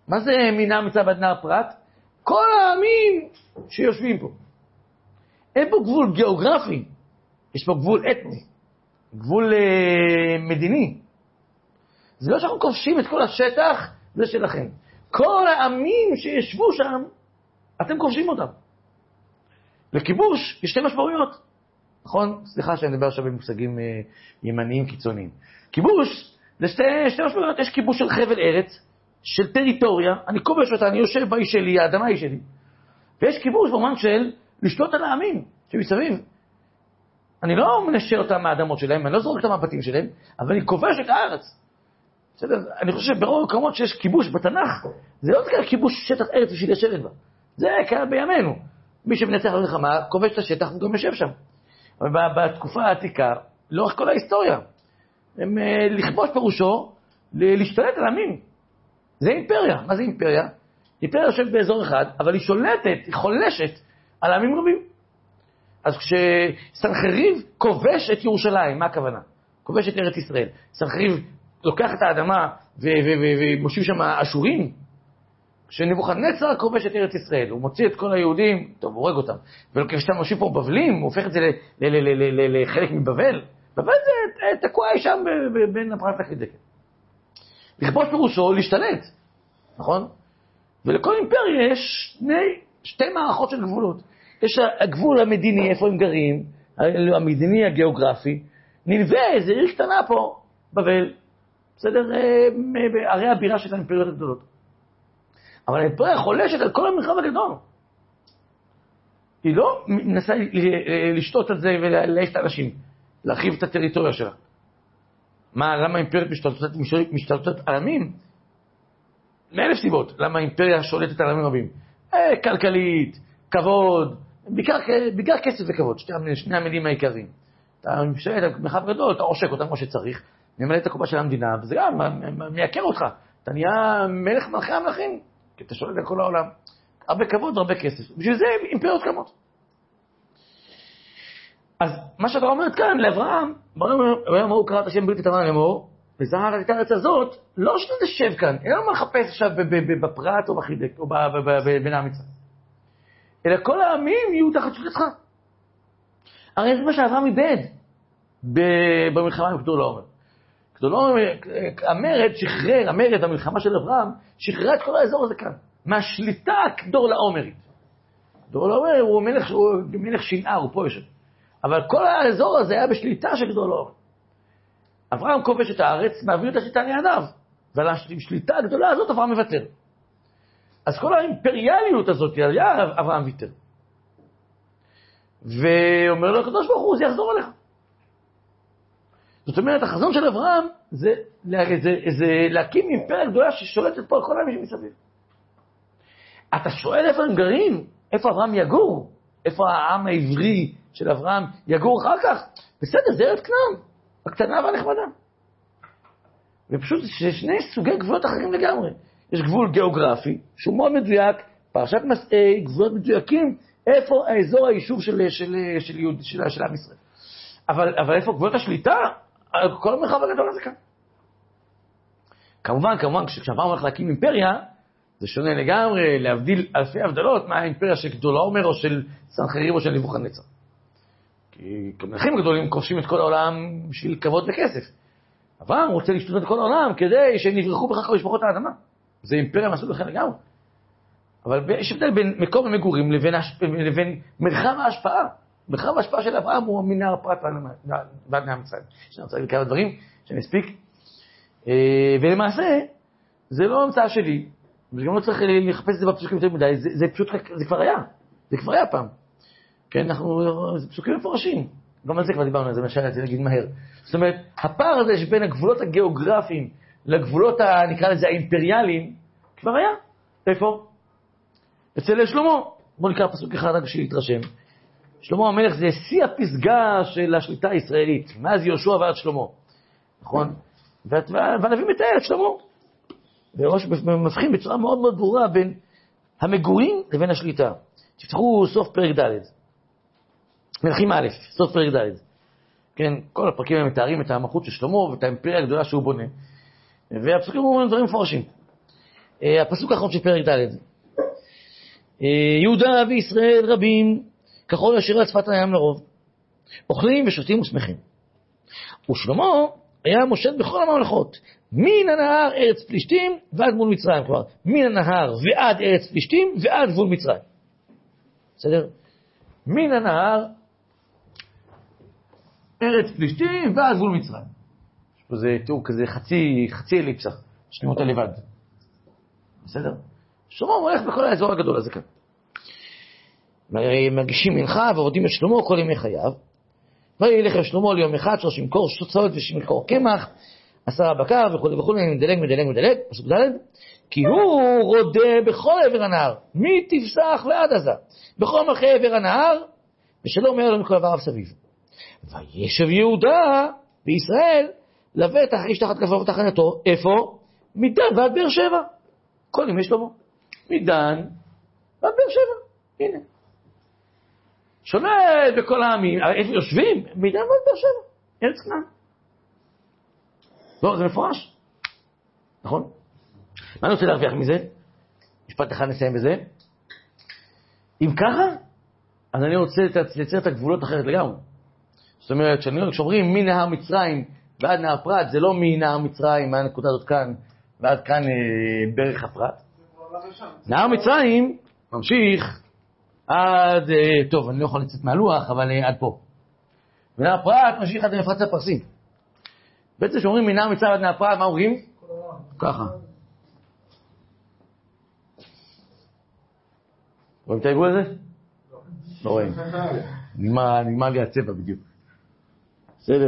מה זה מינה מצב עד נהר פרת? כל העמים שיושבים פה. אין פה גבול גיאוגרפי, יש פה גבול אתני, גבול מדיני. זה לא שאנחנו כובשים את כל השטח, זה שלכם. כל העמים שישבו שם, אתם כובשים אותם. לכיבוש יש שתי משמעויות. נכון? סליחה שאני מדבר עכשיו במושגים ימניים קיצוניים. כיבוש זה שתי משמעויות. יש כיבוש של חבל ארץ, של טריטוריה, אני כובש אותה, אני יושב באי שלי, האדמה היא שלי. ויש כיבוש במובן של לשלוט על העמים שמסביב. אני לא מנשר אותם מהאדמות שלהם, אני לא זורק אותם מהבתים שלהם, אבל אני כובש את הארץ. בסדר? אני חושב שברוב המקומות שיש כיבוש בתנ"ך, זה לא רק כיבוש שטח ארץ בשביל לשבת בה. זה קרה בימינו. מי שמנצח במלחמה, כובש את השטח וגם יושב שם. אבל בתקופה העתיקה, לאורך כל ההיסטוריה, הם לכבוש פירושו להשתלט על העמים. זה אימפריה. מה זה אימפריה? אימפריה יושבת באזור אחד, אבל היא שולטת, היא חולשת על עמים רבים. אז כשסנחריב כובש את ירושלים, מה הכוונה? כובש את ארץ ישראל. סנחריב לוקח את האדמה ומושיב שם אשורים. כשנבוכדנצר כובש את ארץ ישראל, הוא מוציא את כל היהודים, טוב, הוא הורג אותם. וכשאתה מושיב פה בבלים, הוא הופך את זה לחלק מבבל. בבל זה תקוע שם בין הפרת לחידקת. לכבוש פירושו להשתלט, נכון? ולכל אימפריה יש שתי מערכות של גבולות. יש הגבול המדיני, איפה הם גרים, המדיני הגיאוגרפי, נלווה איזה עיר קטנה פה, בבל, בסדר? ערי הבירה של האימפריות הגדולות. אבל האימפריה חולשת על כל המרחב הגדול. היא לא מנסה לשתות על זה ולהעיף את האנשים, להרחיב את הטריטוריה שלה. למה האימפריות משתלטות על עמים? מאלף סיבות. למה האימפריה שולטת על עמים רבים? כלכלית, כבוד, בעיקר כסף וכבוד, שני המילים העיקריים. אתה משתלט על מרחב גדול, אתה עושק אותם כמו שצריך, ממלא את הקופה של המדינה, וזה גם מייקר אותך. אתה נהיה מלך מלכי המלכים, כי אתה שולט על כל העולם. הרבה כבוד והרבה כסף. בשביל זה אימפריות קמות. אז מה שאתה אומרת כאן, לאברהם, הוא קרא את השם ברית איתנו לאמור, וזרע את הארץ הזאת, לא שנשב כאן, אין לו מה לחפש עכשיו בפרת או בחידק, או בין האמיצה. אלא כל העמים יהיו תחת שליטתך. הרי זה מה שאברהם איבד במלחמה עם גדול העומר. גדול העומר, המרד, המלחמה של אברהם, שחררה את כל האזור הזה כאן, מהשליטה הגדול העומרית. גדול העומר הוא מלך שנער, הוא פה יושב. אבל כל האזור הזה היה בשליטה של גדול העומר. אברהם כובש את הארץ, מעביר את השליטה לידיו, ועל השליטה הגדולה הזאת אברהם מוותר. אז כל האימפריאליות הזאת, היה אברהם ויתר. ואומר לו הקדוש ברוך הוא, זה יחזור עליך. זאת אומרת, החזון של אברהם זה להקים אימפריה גדולה ששולטת פה על כל העמים שמסביב. אתה שואל איפה הם גרים? איפה אברהם יגור? איפה העם העברי של אברהם יגור אחר כך? בסדר, זה ארץ כנען, הקטנה והנחמדה. ופשוט יש שני סוגי גבולות אחרים לגמרי. יש גבול גיאוגרפי, שהוא מאוד מדויק, פרשת מסעי, גבולות מדויקים, איפה האזור היישוב של עם ישראל. אבל איפה גבולות השליטה? כל המרחב הגדול הזה כאן. כמובן, כשאברהם הולך להקים אימפריה, זה שונה לגמרי, להבדיל אלפי הבדלות, מה האימפריה של גדול העומר, או של סנחריב, או של נבוכדנצר. כי כמלכים גדולים כובשים את כל העולם בשביל כבוד וכסף. אברהם רוצה לשתות את כל העולם כדי שהם יברחו בכך משפחות האדמה. זה אימפריה מסוג אחר לגמרי. אבל יש הבדל בין מקום המגורים לבין מרחב ההשפעה. מרחב ההשפעה של אברהם הוא מנהר פרת ועד מהמצרים. יש לנו צריך כמה דברים שאני אספיק. ולמעשה, זה לא המצאה שלי, וגם לא צריך לחפש את זה בפסוקים יותר מדי, זה פשוט, זה כבר היה. זה כבר היה פעם. כן, זה פסוקים מפורשים. גם על זה כבר דיברנו על זה, מה שאני רוצה להגיד מהר. זאת אומרת, הפער הזה שבין הגבולות הגיאוגרפיים לגבולות, נקרא לזה, האימפריאליים, כבר היה. איפה? אצל שלמה. בואו נקרא פסוק אחד רק בשביל להתרשם. שלמה המלך זה שיא הפסגה של השליטה הישראלית, מאז יהושע ועד שלמה. נכון? והנביא מתאר את שלמה. וראש מבחין בצורה מאוד מאוד ברורה בין המגורים לבין השליטה. תפתחו סוף פרק ד'. מלכים א', סוף פרק ד'. כן, כל הפרקים הם מתארים את המלכות של שלמה ואת האימפריה הגדולה שהוא בונה. והפסוקים אומרים דברים מפורשים. הפסוק האחרון של פרק ד'. יהודה וישראל רבים, ככל אשר על שפת הים לרוב, אוכלים ושותים ושמחים. ושלמה היה מושל בכל הממלכות, מן הנהר ארץ פלישתים ועד גבול מצרים. כלומר, מן הנהר ועד ארץ פלישתים ועד גבול מצרים. בסדר? מן הנהר ארץ פלישתים ועד גבול מצרים. יש פה זה תיאור כזה חצי אליפסה, שנים אותה לבד. בסדר? שלמה הולך בכל האזור הגדול הזה כאן. מגישים מנחה ועובדים את שלמה כל ימי חייו. וילך אל שלמה ליום אחד 30 כור צאן ו60 כור קמח, 10 בקר וכו' וכו'. אני מדלג, פסוק ד'. כי הוא רודה בכל עבר הנהר, מתפסח ועד עזה, בכל מלכי עבר הנהר, ושלא אומר לו מכל עבריו סביב. וישב יהודה בישראל לבטח איש תחת כנפיו ותחתו. איפה? מדן ועד באר שבע. כל ימי שלמה. מדן ועד באר שבע. הנה. שולט בכל העמים. איפה יושבים? מדן ועד באר שבע. ארץ כנען. לא, זה מפורש. נכון? מה אני רוצה להרוויח מזה? משפט אחד נסיים בזה. אם ככה, אז אני רוצה לייצר את הגבולות אחרת לגמרי. זאת אומרת, כשאומרים מנהר מצרים ועד נהר פרת, זה לא מנהר מצרים, מהנקודה הזאת כאן, ועד כאן ברך הפרת. נהר מצרים ממשיך עד, טוב, אני לא יכול לצאת מהלוח, אבל עד פה. ונהר פרת ממשיך עד למפרץ הפרסים. בעצם כשאומרים מנהר מצרים עד נהר פרת, מה אומרים? ככה. רואים את העיגול הזה? לא רואים. נגמר לי הצבע בדיוק. בסדר.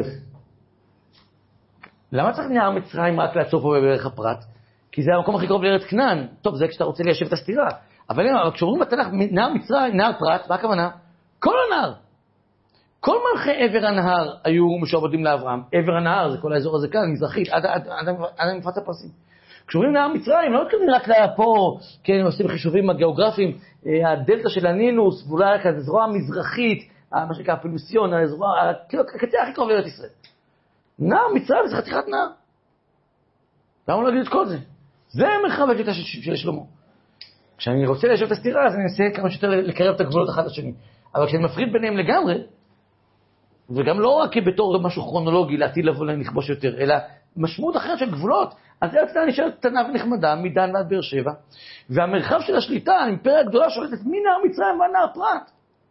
למה צריך נהר מצרים רק לעצור פה בברך הפרת? כי זה המקום הכי קרוב לארץ כנען. טוב, זה כשאתה רוצה ליישב את הסתירה. אבל כשאומרים בתנ"ך נהר מצרים, נהר פרת, מה הכוונה? כל הנהר. כל מלכי עבר הנהר היו משועבדים לאברהם. עבר הנהר זה כל האזור הזה כאן, מזרחית, עד המפרץ הפרסי. כשאומרים נהר מצרים, לא מתכוונים רק לפה, כן, עושים חישובים הגיאוגרפיים, הדלטה של הנילוס, ואולי כזה זרוע מזרחית, מה שנקרא הפילוסיון, הקצה הכי קרוב לארץ ישראל. נהר מצרים זה חתיכת נהר. למה לא להגיד את כל זה? זה מרחב הקטע של שלמה. כשאני רוצה ליישב את הסתירה, אז אני אנסה כמה שיותר לקרב את הגבולות אחד לשני. אבל כשאני מפריד ביניהם לגמרי, וגם לא רק בתור משהו כרונולוגי לעתיד לבוא לכבוש יותר, אלא משמעות אחרת של גבולות, אז ארץ כנען נשארת קטנה ונחמדה, מדן ועד באר שבע, והמרחב של השליטה, האימפריה הגדולה שולטת מנהר מצרים ועד נהר פרת.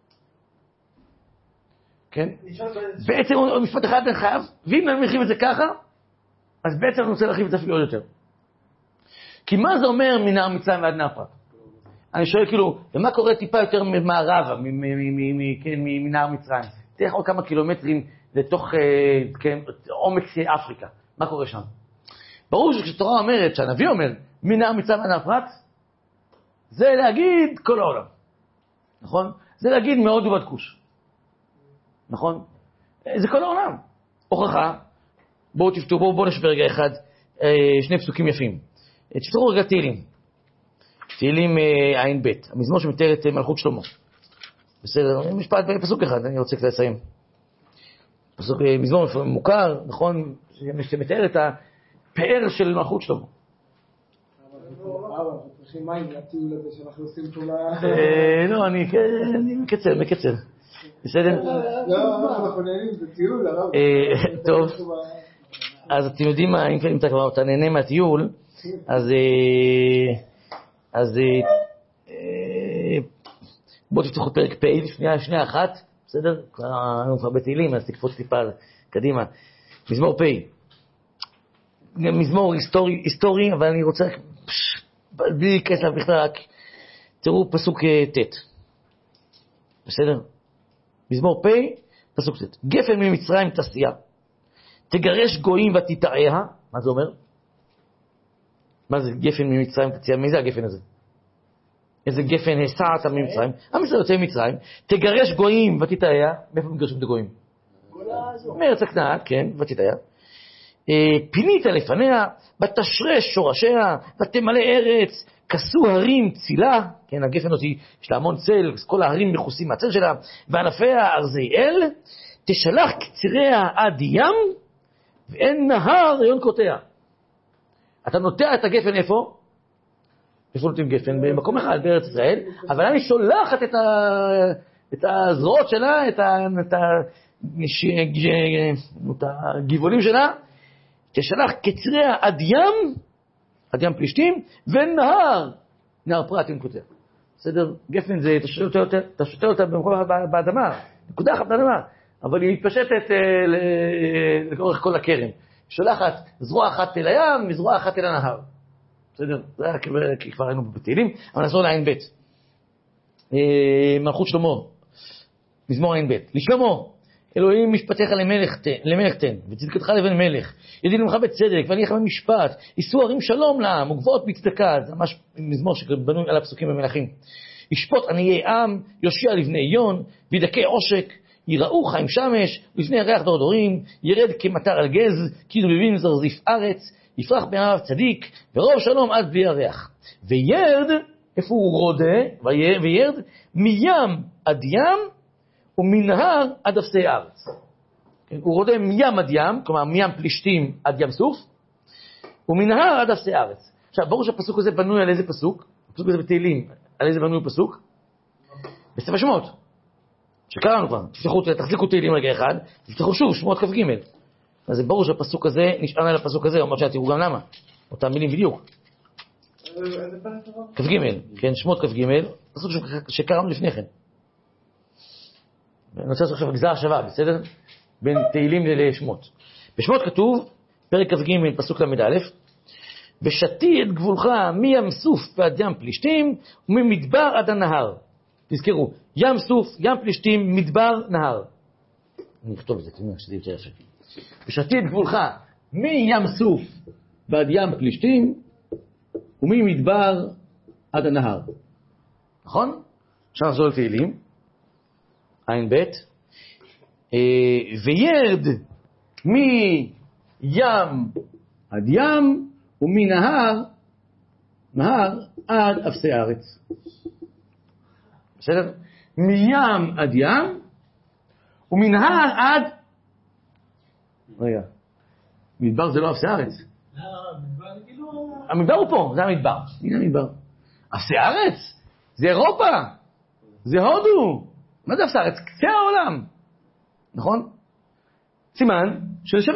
כן? בעצם משפט אחד אני חייב, ואם אני מרחיב את זה ככה, אז בעצם אני רוצה להרחיב את זה אפילו עוד יותר. כי מה זה אומר מנהר מצרים ועד נהר פרת? אני שואל כאילו, ומה קורה טיפה יותר ממערבה, מנהר מצרים? תלך עוד כמה קילומטרים לתוך עומק אפריקה. מה קורה שם? ברור שכשתורה אומרת, שהנביא אומר, מנהר מצרים ועד נהר פרת, זה להגיד כל העולם. נכון? זה להגיד מאוד ועד כוש. נכון? זה כל העולם. הוכחה, בואו תפתו, בואו נשווה רגע אחד, שני פסוקים יפים. תפתחו רגע תהילים. תהילים עין ב', המזמור שמתאר את מלכות שלמה. בסדר, משפט פסוק אחד, אני רוצה קצת לסיים. פסוק, מזמור מוכר, נכון, שמתאר את הפאר של מלכות שלמה. אבל צריכים מים לטיול הזה שאנחנו עושים תולה. לא, אני מקצר. בסדר? לא, אנחנו נהנים, זה טיול, הרב. טוב, אז אתם יודעים מה, אם אתה נהנה מהטיול, אז בואו תפתחו פרק פ', שנייה אחת, בסדר? אנחנו כבר בתהילים, אז תקפוץ טיפה קדימה. מזמור פ', מזמור היסטורי, אבל אני רוצה, בלי כסף בכלל, רק תראו פסוק ט', בסדר? מזמור פ', פסוק ט', גפן ממצרים תעשייה, תגרש גויים ותטעיה. מה זה אומר? מה זה גפן ממצרים תעשייה? מי זה הגפן הזה? איזה גפן הסעת ממצרים? עם ישראל יוצא ממצרים, תגרש גויים ותטעיה. מאיפה מגרשים את הגויים? מארץ הכנען, כן, ותטעיה. פינית לפניה, ותשרש שורשיה, ותמלא ארץ, כסו הרים צילה, כן, הגפן הזאת יש לה המון צל, כל ההרים מכוסים מהצל שלה, וענפיה ארזי אל, תשלח קציריה עד ים, ואין נהר יונקותיה. אתה נוטע את הגפן איפה? איפה נותנים גפן? במקום אחד בארץ ישראל, אבל אני שולחת את הזרועות שלה, את הגבעולים שלה, תשלח קצריה עד ים פלישתים, ונהר פרת עם כותב. בסדר? גפן זה, אתה שותה אותה במקום באדמה, נקודה אחת באדמה, אבל היא מתפשטת לאורך כל הכרם. שולחת זרוע אחת אל הים, וזרוע אחת אל הנהר. בסדר? זה היה כבר היינו בתהילים, אבל נחזור לעין ב'. מלכות שלמה, מזמור עין ב'. לשלמה, אלוהים משפטיך למלך תן, וצדקתך לבן מלך. ידין ממך בצדק, ואני לך במשפט. יישאו ערים שלום לעם, וגבעות בצדקה. זה ממש מזמור שבנוי על הפסוקים במלכים. ישפוט עניי עם, יושיע לבני עיון, וידכא עושק. יראוך עם שמש, לפני ריח דורדורים, ירד כמטר על גז, כי דובבים זרזיף ארץ, יפרח בעיניו צדיק, ורוב שלום עד בלי הריח. וירד, איפה הוא רודה? וירד מים עד ים, ומנהר עד אפסי הארץ. הוא רודה מים עד ים, כלומר מים פלישתים עד ים סוף, ומנהר עד אפסי הארץ. עכשיו, ברור שהפסוק הזה בנוי על איזה פסוק? הפסוק הזה בתהילים, על איזה בנוי פסוק? בספר שמות. שקראנו כבר, תחזיקו תהילים רגע אחד, תפתחו שוב, שמות כ"ג. אז זה ברור שהפסוק הזה נשען על הפסוק הזה, אומר שתראו גם למה. אותם מילים בדיוק. כ"ג, כן, שמות כ"ג, פסוק שקראנו לפני כן. אני רוצה לעשות עכשיו גזרה שווה, בסדר? בין תהילים לשמות. בשמות כתוב, פרק כ"ג, פסוק ל"א, ושתי את גבולך מים סוף ועד ים פלישתים, וממדבר עד הנהר. תזכרו, ים סוף, ים פלישתים, מדבר, נהר. אני אכתוב את זה, תראו, שזה יותר יפה. ושתי את גבולך מים סוף ועד ים פלישתים, וממדבר עד הנהר. נכון? עכשיו נחזור לתהילים. עין ב' וירד מים עד ים, ומנהר עד אפסי הארץ. בסדר? מים עד ים, ומנהר עד... רגע, מדבר זה לא אפסי הארץ. המדבר הוא פה, זה המדבר. הנה המדבר. אפסי הארץ? זה אירופה. זה הודו. מה זה אפסי הארץ? קצה העולם. נכון? סימן של שווה.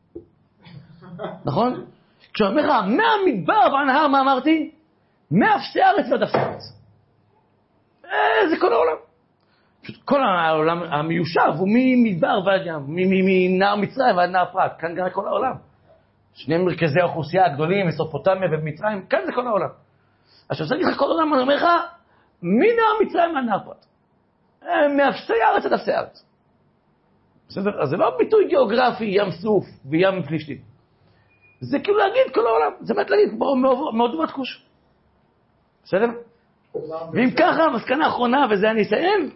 נכון? כשאני אומר לך, מהמדבר והנהר, מה אמרתי? מאפסי הארץ ועד אפסי הארץ. זה כל העולם. פשוט כל העולם המיושב הוא ממדבר ועד ים, מנהר מצרים ועד נהר פרת, כאן גם כל העולם. שני מרכזי האוכלוסייה הגדולים, מסופוטמיה ומצרים, כאן זה כל העולם. עכשיו, אני אגיד לך כל העולם, אני אומר לך, מנהר מצרים ועד נהר פרת. מאפסי הארץ עד אפסי הארץ. בסדר? אז זה לא ביטוי גיאוגרפי, ים סוף וים פלישתים. זה כאילו להגיד כל העולם, זה באמת להגיד מאוד מתקוש. בסדר? ואם ככה, מסקנה האחרונה, וזה אני אסיים,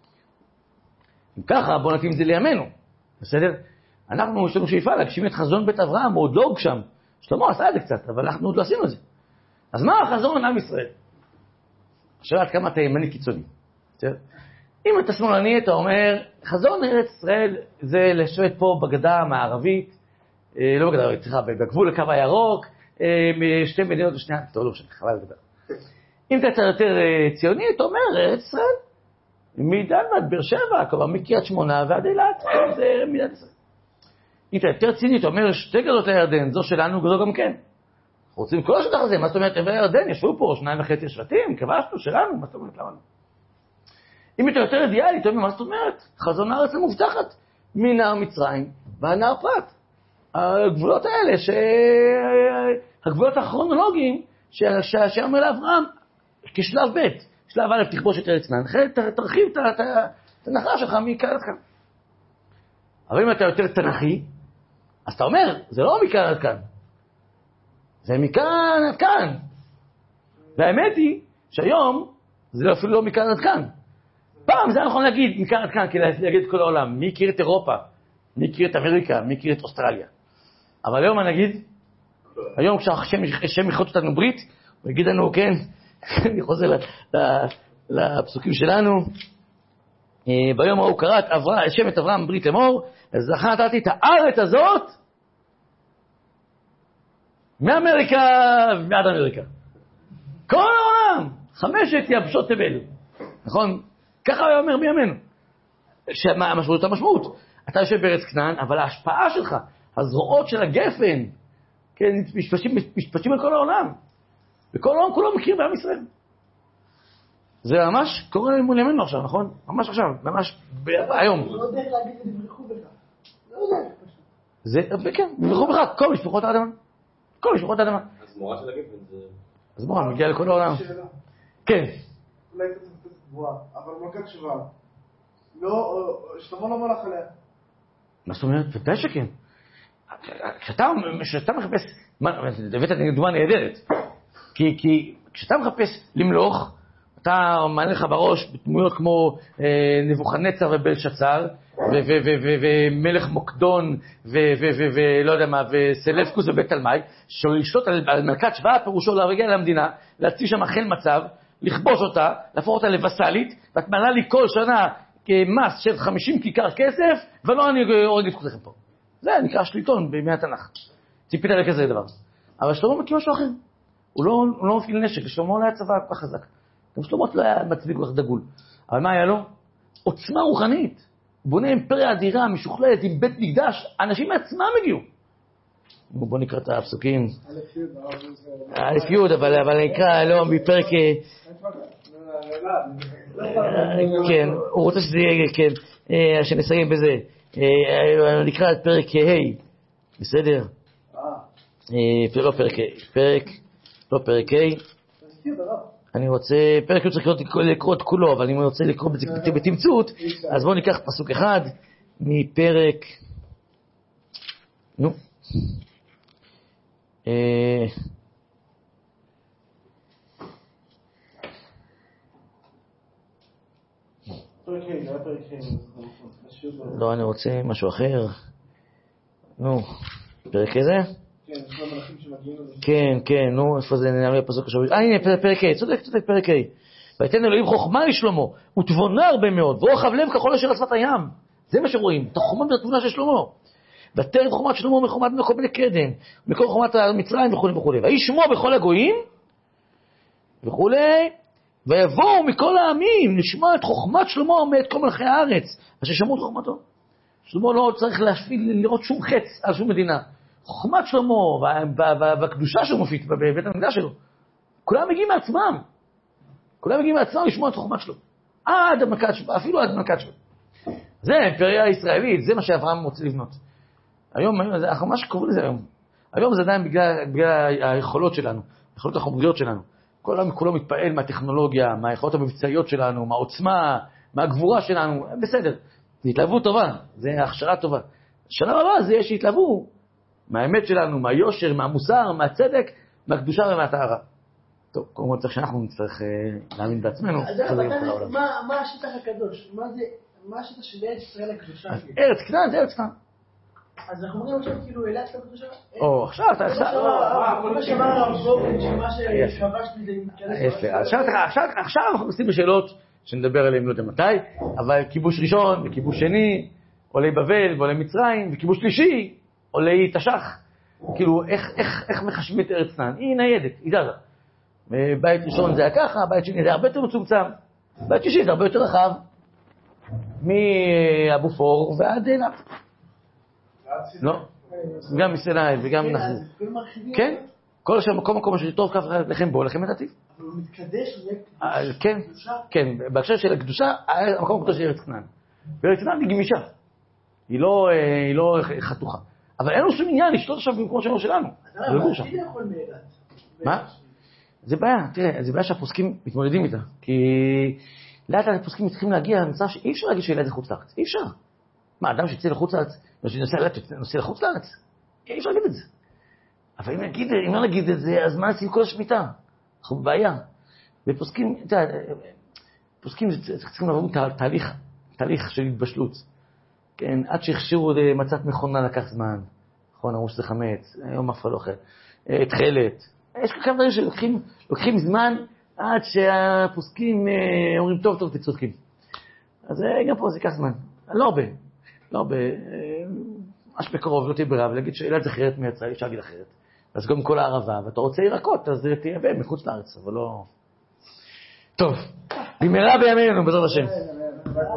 אם ככה, בוא נתאים את זה לימינו, בסדר? אנחנו יש לנו שאיפה להגשים את חזון בית אברהם, הוא עוד לא הוגשם. שלמה עשה את זה קצת, אבל אנחנו עוד לא עשינו את זה. אז מה החזון עם ישראל? עכשיו עד כמה אתה ימני קיצוני. בסדר? אם אתה שמאלני, אתה אומר, חזון ארץ ישראל זה לשבת פה בגדה המערבית, לא בגדה המערבית, סליחה, בגבול לקו הירוק, שתי מדינות ושנייה, טוב, לא משנה, חבל לדבר. אם אתה יותר ציוני, אתה אומר, ארץ ישראל, מדן ועד באר שבע, כלומר מקריית שמונה ועד אילת, זה מדינת ישראל. אם אתה יותר ציוני, אתה אומר, שתי גדות לירדן, זו שלנו, זו גם כן. אנחנו רוצים כל השטח הזה, מה זאת אומרת, בירדן, ישבו פה 2.5 שבטים, כבשנו שלנו, מה זאת אומרת, למה לא? אם אתה יותר אידיאלי, אתה אומר, מה זאת אומרת? חזון הארץ המובטחת, מנהר מצרים ועד נהר פרת. הגבולות האלה, הגבולות הכרונולוגיים, שאומר לאברהם, כשלב ב', שלב א' תכבוש את ארץ כנען, תרחיב את הנחלה שלך מכאן עד כאן. אבל אם אתה יותר תנכי, אז אתה אומר, זה לא מכאן עד כאן, זה מכאן עד כאן. והאמת היא שהיום זה אפילו לא מכאן עד כאן. פעם זה נכון להגיד מכאן עד כאן, כדי להגיד את כל העולם, מי הכיר את אירופה, מי הכיר את אמריקה, מי הכיר את אוסטרליה. אבל היום אני אגיד, היום כשהשם יחוץ אותנו ברית, הוא יגיד לנו, כן, אני חוזר לפסוקים שלנו, ביום ההוא קראת השם את אברהם ברית לאמור, אז לכן נתתי את הארץ הזאת, מאמריקה ועד אמריקה. כל העולם, 5 יבשות תבל. נכון? ככה הוא אומר בימינו. המשמעות המשמעות. אתה יושב בארץ כנען, אבל ההשפעה שלך, הזרועות של הגפן, כן, משפטים על כל העולם. וכל העולם כולו מכיר בעם ישראל. זה ממש קורה מול ימינו עכשיו, נכון? ממש עכשיו, ממש היום. לא יודע להגיד את זה, ברכו בך. לא יודע. זה, כן, ברכו בך, כל משפחות האדמה. כל משפחות האדמה. אז מורה של הגפן זה... אז מורה, מגיע לכל העולם. שאלה. כן. אולי קצת גבוהה, אבל מלכת שבא. לא, שלמה לא מלך עליה. מה זאת אומרת? ודאי שכן. כשאתה מחפש, הבאת את דוגמה נהדרת, כי כשאתה מחפש למלוך, אתה מעלה לך בראש דמויות כמו נבוכדנצר ובלשצר, ומלך מוקדון, ולא יודע מה, וסלבקוס ובית תלמי, שלשלוט על מלכת שבא, פירושו להגיע למדינה, להציב שם אכן מצב, לכבוש אותה, להפוך אותה לבסלית, ואת מעלה לי כל שנה כמס של 50 כיכר כסף, ולא אני הורג את כולכם פה. זה נקרא שליטון בימי התנ"ך. ציפית לכזה דבר. אבל שלמה מכיר משהו אחר. הוא לא מפעיל נשק, שלמה לא היה צבא כל כך חזק. גם שלמה לא היה מצביק כל כך דגול. אבל מה היה לו? עוצמה רוחנית. בונה אימפריה אדירה, משוכללת, עם בית מקדש. אנשים מעצמם הגיעו. בוא נקרא את הפסוקים. א' י', אבל נקרא, לא, בפרק... כן, הוא רוצה שזה יהיה, כן, שנסיים בזה. נקרא את פרק ה', בסדר? לא פרק ה', אני רוצה, פרק ה' צריך לקרוא את כולו, אבל אם אני רוצה לקרוא בתמצות, אז בואו ניקח פסוק אחד מפרק, נו, לא, אני רוצה משהו אחר. נו, פרק איזה? כן, נו, איפה זה נעמי הפסוק השבוע? הנה, פרק ה', צודק, פרק ה'. ויתן אלוהים חוכמה לשלמה, ותבונה הרבה מאוד, ורוחב לב כחול אשר על שפת הים. זה מה שרואים, את החוכמה והתבונה של שלמה. ותרא את חוכמת שלמה מחוכמת מלכו בני קדם, מכל חוכמת מצרים וכו' וכו'. וישמעו בכל הגויים, וכו'. ויבואו מכל העמים לשמוע את חוכמת שלמה מאת כל מלכי הארץ, אשר שמעו את חוכמתו. שלמה לא צריך לראות שום חץ על שום מדינה. חוכמת שלמה והקדושה שהוא מופיע בבית המקדש שלו, כולם מגיעים מעצמם. כולם מגיעים מעצמם לשמוע את חוכמת שלו. עד המלכת שלו, אפילו עד המלכת שלו. זה האימפריה הישראלית, זה מה שאברהם רוצה לבנות. היום, אנחנו ממש קוראים לזה היום. היום זה עדיין בגלל היכולות שלנו, היכולות החומריות שלנו. כל העולם כולו מתפעל מהטכנולוגיה, מהיכולות המבצעיות שלנו, מהעוצמה, מהגבורה שלנו, בסדר. זו התלהבות טובה, זו הכשרה טובה. שנה הבאה זה יש שהתלהבו מהאמת שלנו, מהיושר, מהמוסר, מהצדק, מהקדושה ומהטהרה. טוב, קודם כל צריך שאנחנו נצטרך להאמין בעצמנו. מה השטח הקדוש? מה השטח של ארץ ישראל הקדושה? ארץ כנען, זה ארץ כנען. אז אנחנו אומרים עכשיו כאילו אילת הקדושה? או, עכשיו, אתה עכשיו... מה שאמר הרב גורן, שמה שכבשתי זה מתכנס... יפה, עכשיו אנחנו עושים בשאלות שנדבר עליהן לא יודע מתי, אבל כיבוש ראשון וכיבוש שני, עולי בבל ועולי מצרים, וכיבוש שלישי, עולי תש"ח. כאילו, איך מחשבים את ארץ כנען? היא ניידת, היא זזה. בית ראשון זה היה ככה, בית שני זה הרבה יותר מצומצם, בית שישי זה הרבה יותר רחב, מאבו פור ועד אילת. לא, גם מסיני וגם נחזור. כן, כל מקום שטוב כף לכם בו, לכם נתיב. אבל הוא מתקדש כן, בהקשר של הקדושה, המקום הקדוש של ארץ כנען. וארץ כנען היא גמישה, היא לא חתוכה. אבל אין לו שום עניין לשתות עכשיו במקום שלנו. מה? זה בעיה, תראה, זה בעיה שהפוסקים מתמודדים איתה. כי לאט לאט הפוסקים צריכים להגיע למצב שאי אפשר להגיד שילד זה חוץ לארץ. אי אפשר. מה, אדם שיצא לחוץ לארץ, נוסע לחוץ לארץ? אי אפשר להגיד את זה. אבל אם לא נגיד את זה, אז מה נעשים כל השמיטה? אנחנו בבעיה. ופוסקים, אתה יודע, פוסקים צריכים לעבור תהליך של התבשלות. כן, עד שהכשירו מצאת מכונה לקח זמן. נכון, אמרו שזה חמץ, היום אף אחד לא אוכל. תחלת. יש כמה דברים שלוקחים זמן עד שהפוסקים אומרים טוב, תצודקים. אז גם פה זה ייקח זמן. לא הרבה. ממש בקרוב, לא תהיה ברירה, ולהגיד שאילת זה אחרת מיצרה, אפשר להגיד אחרת. אז גם כל הערבה, ואתה רוצה ירקות, אז תייבא מחוץ לארץ, אבל לא... טוב, במהרה בימינו, בעזרת השם.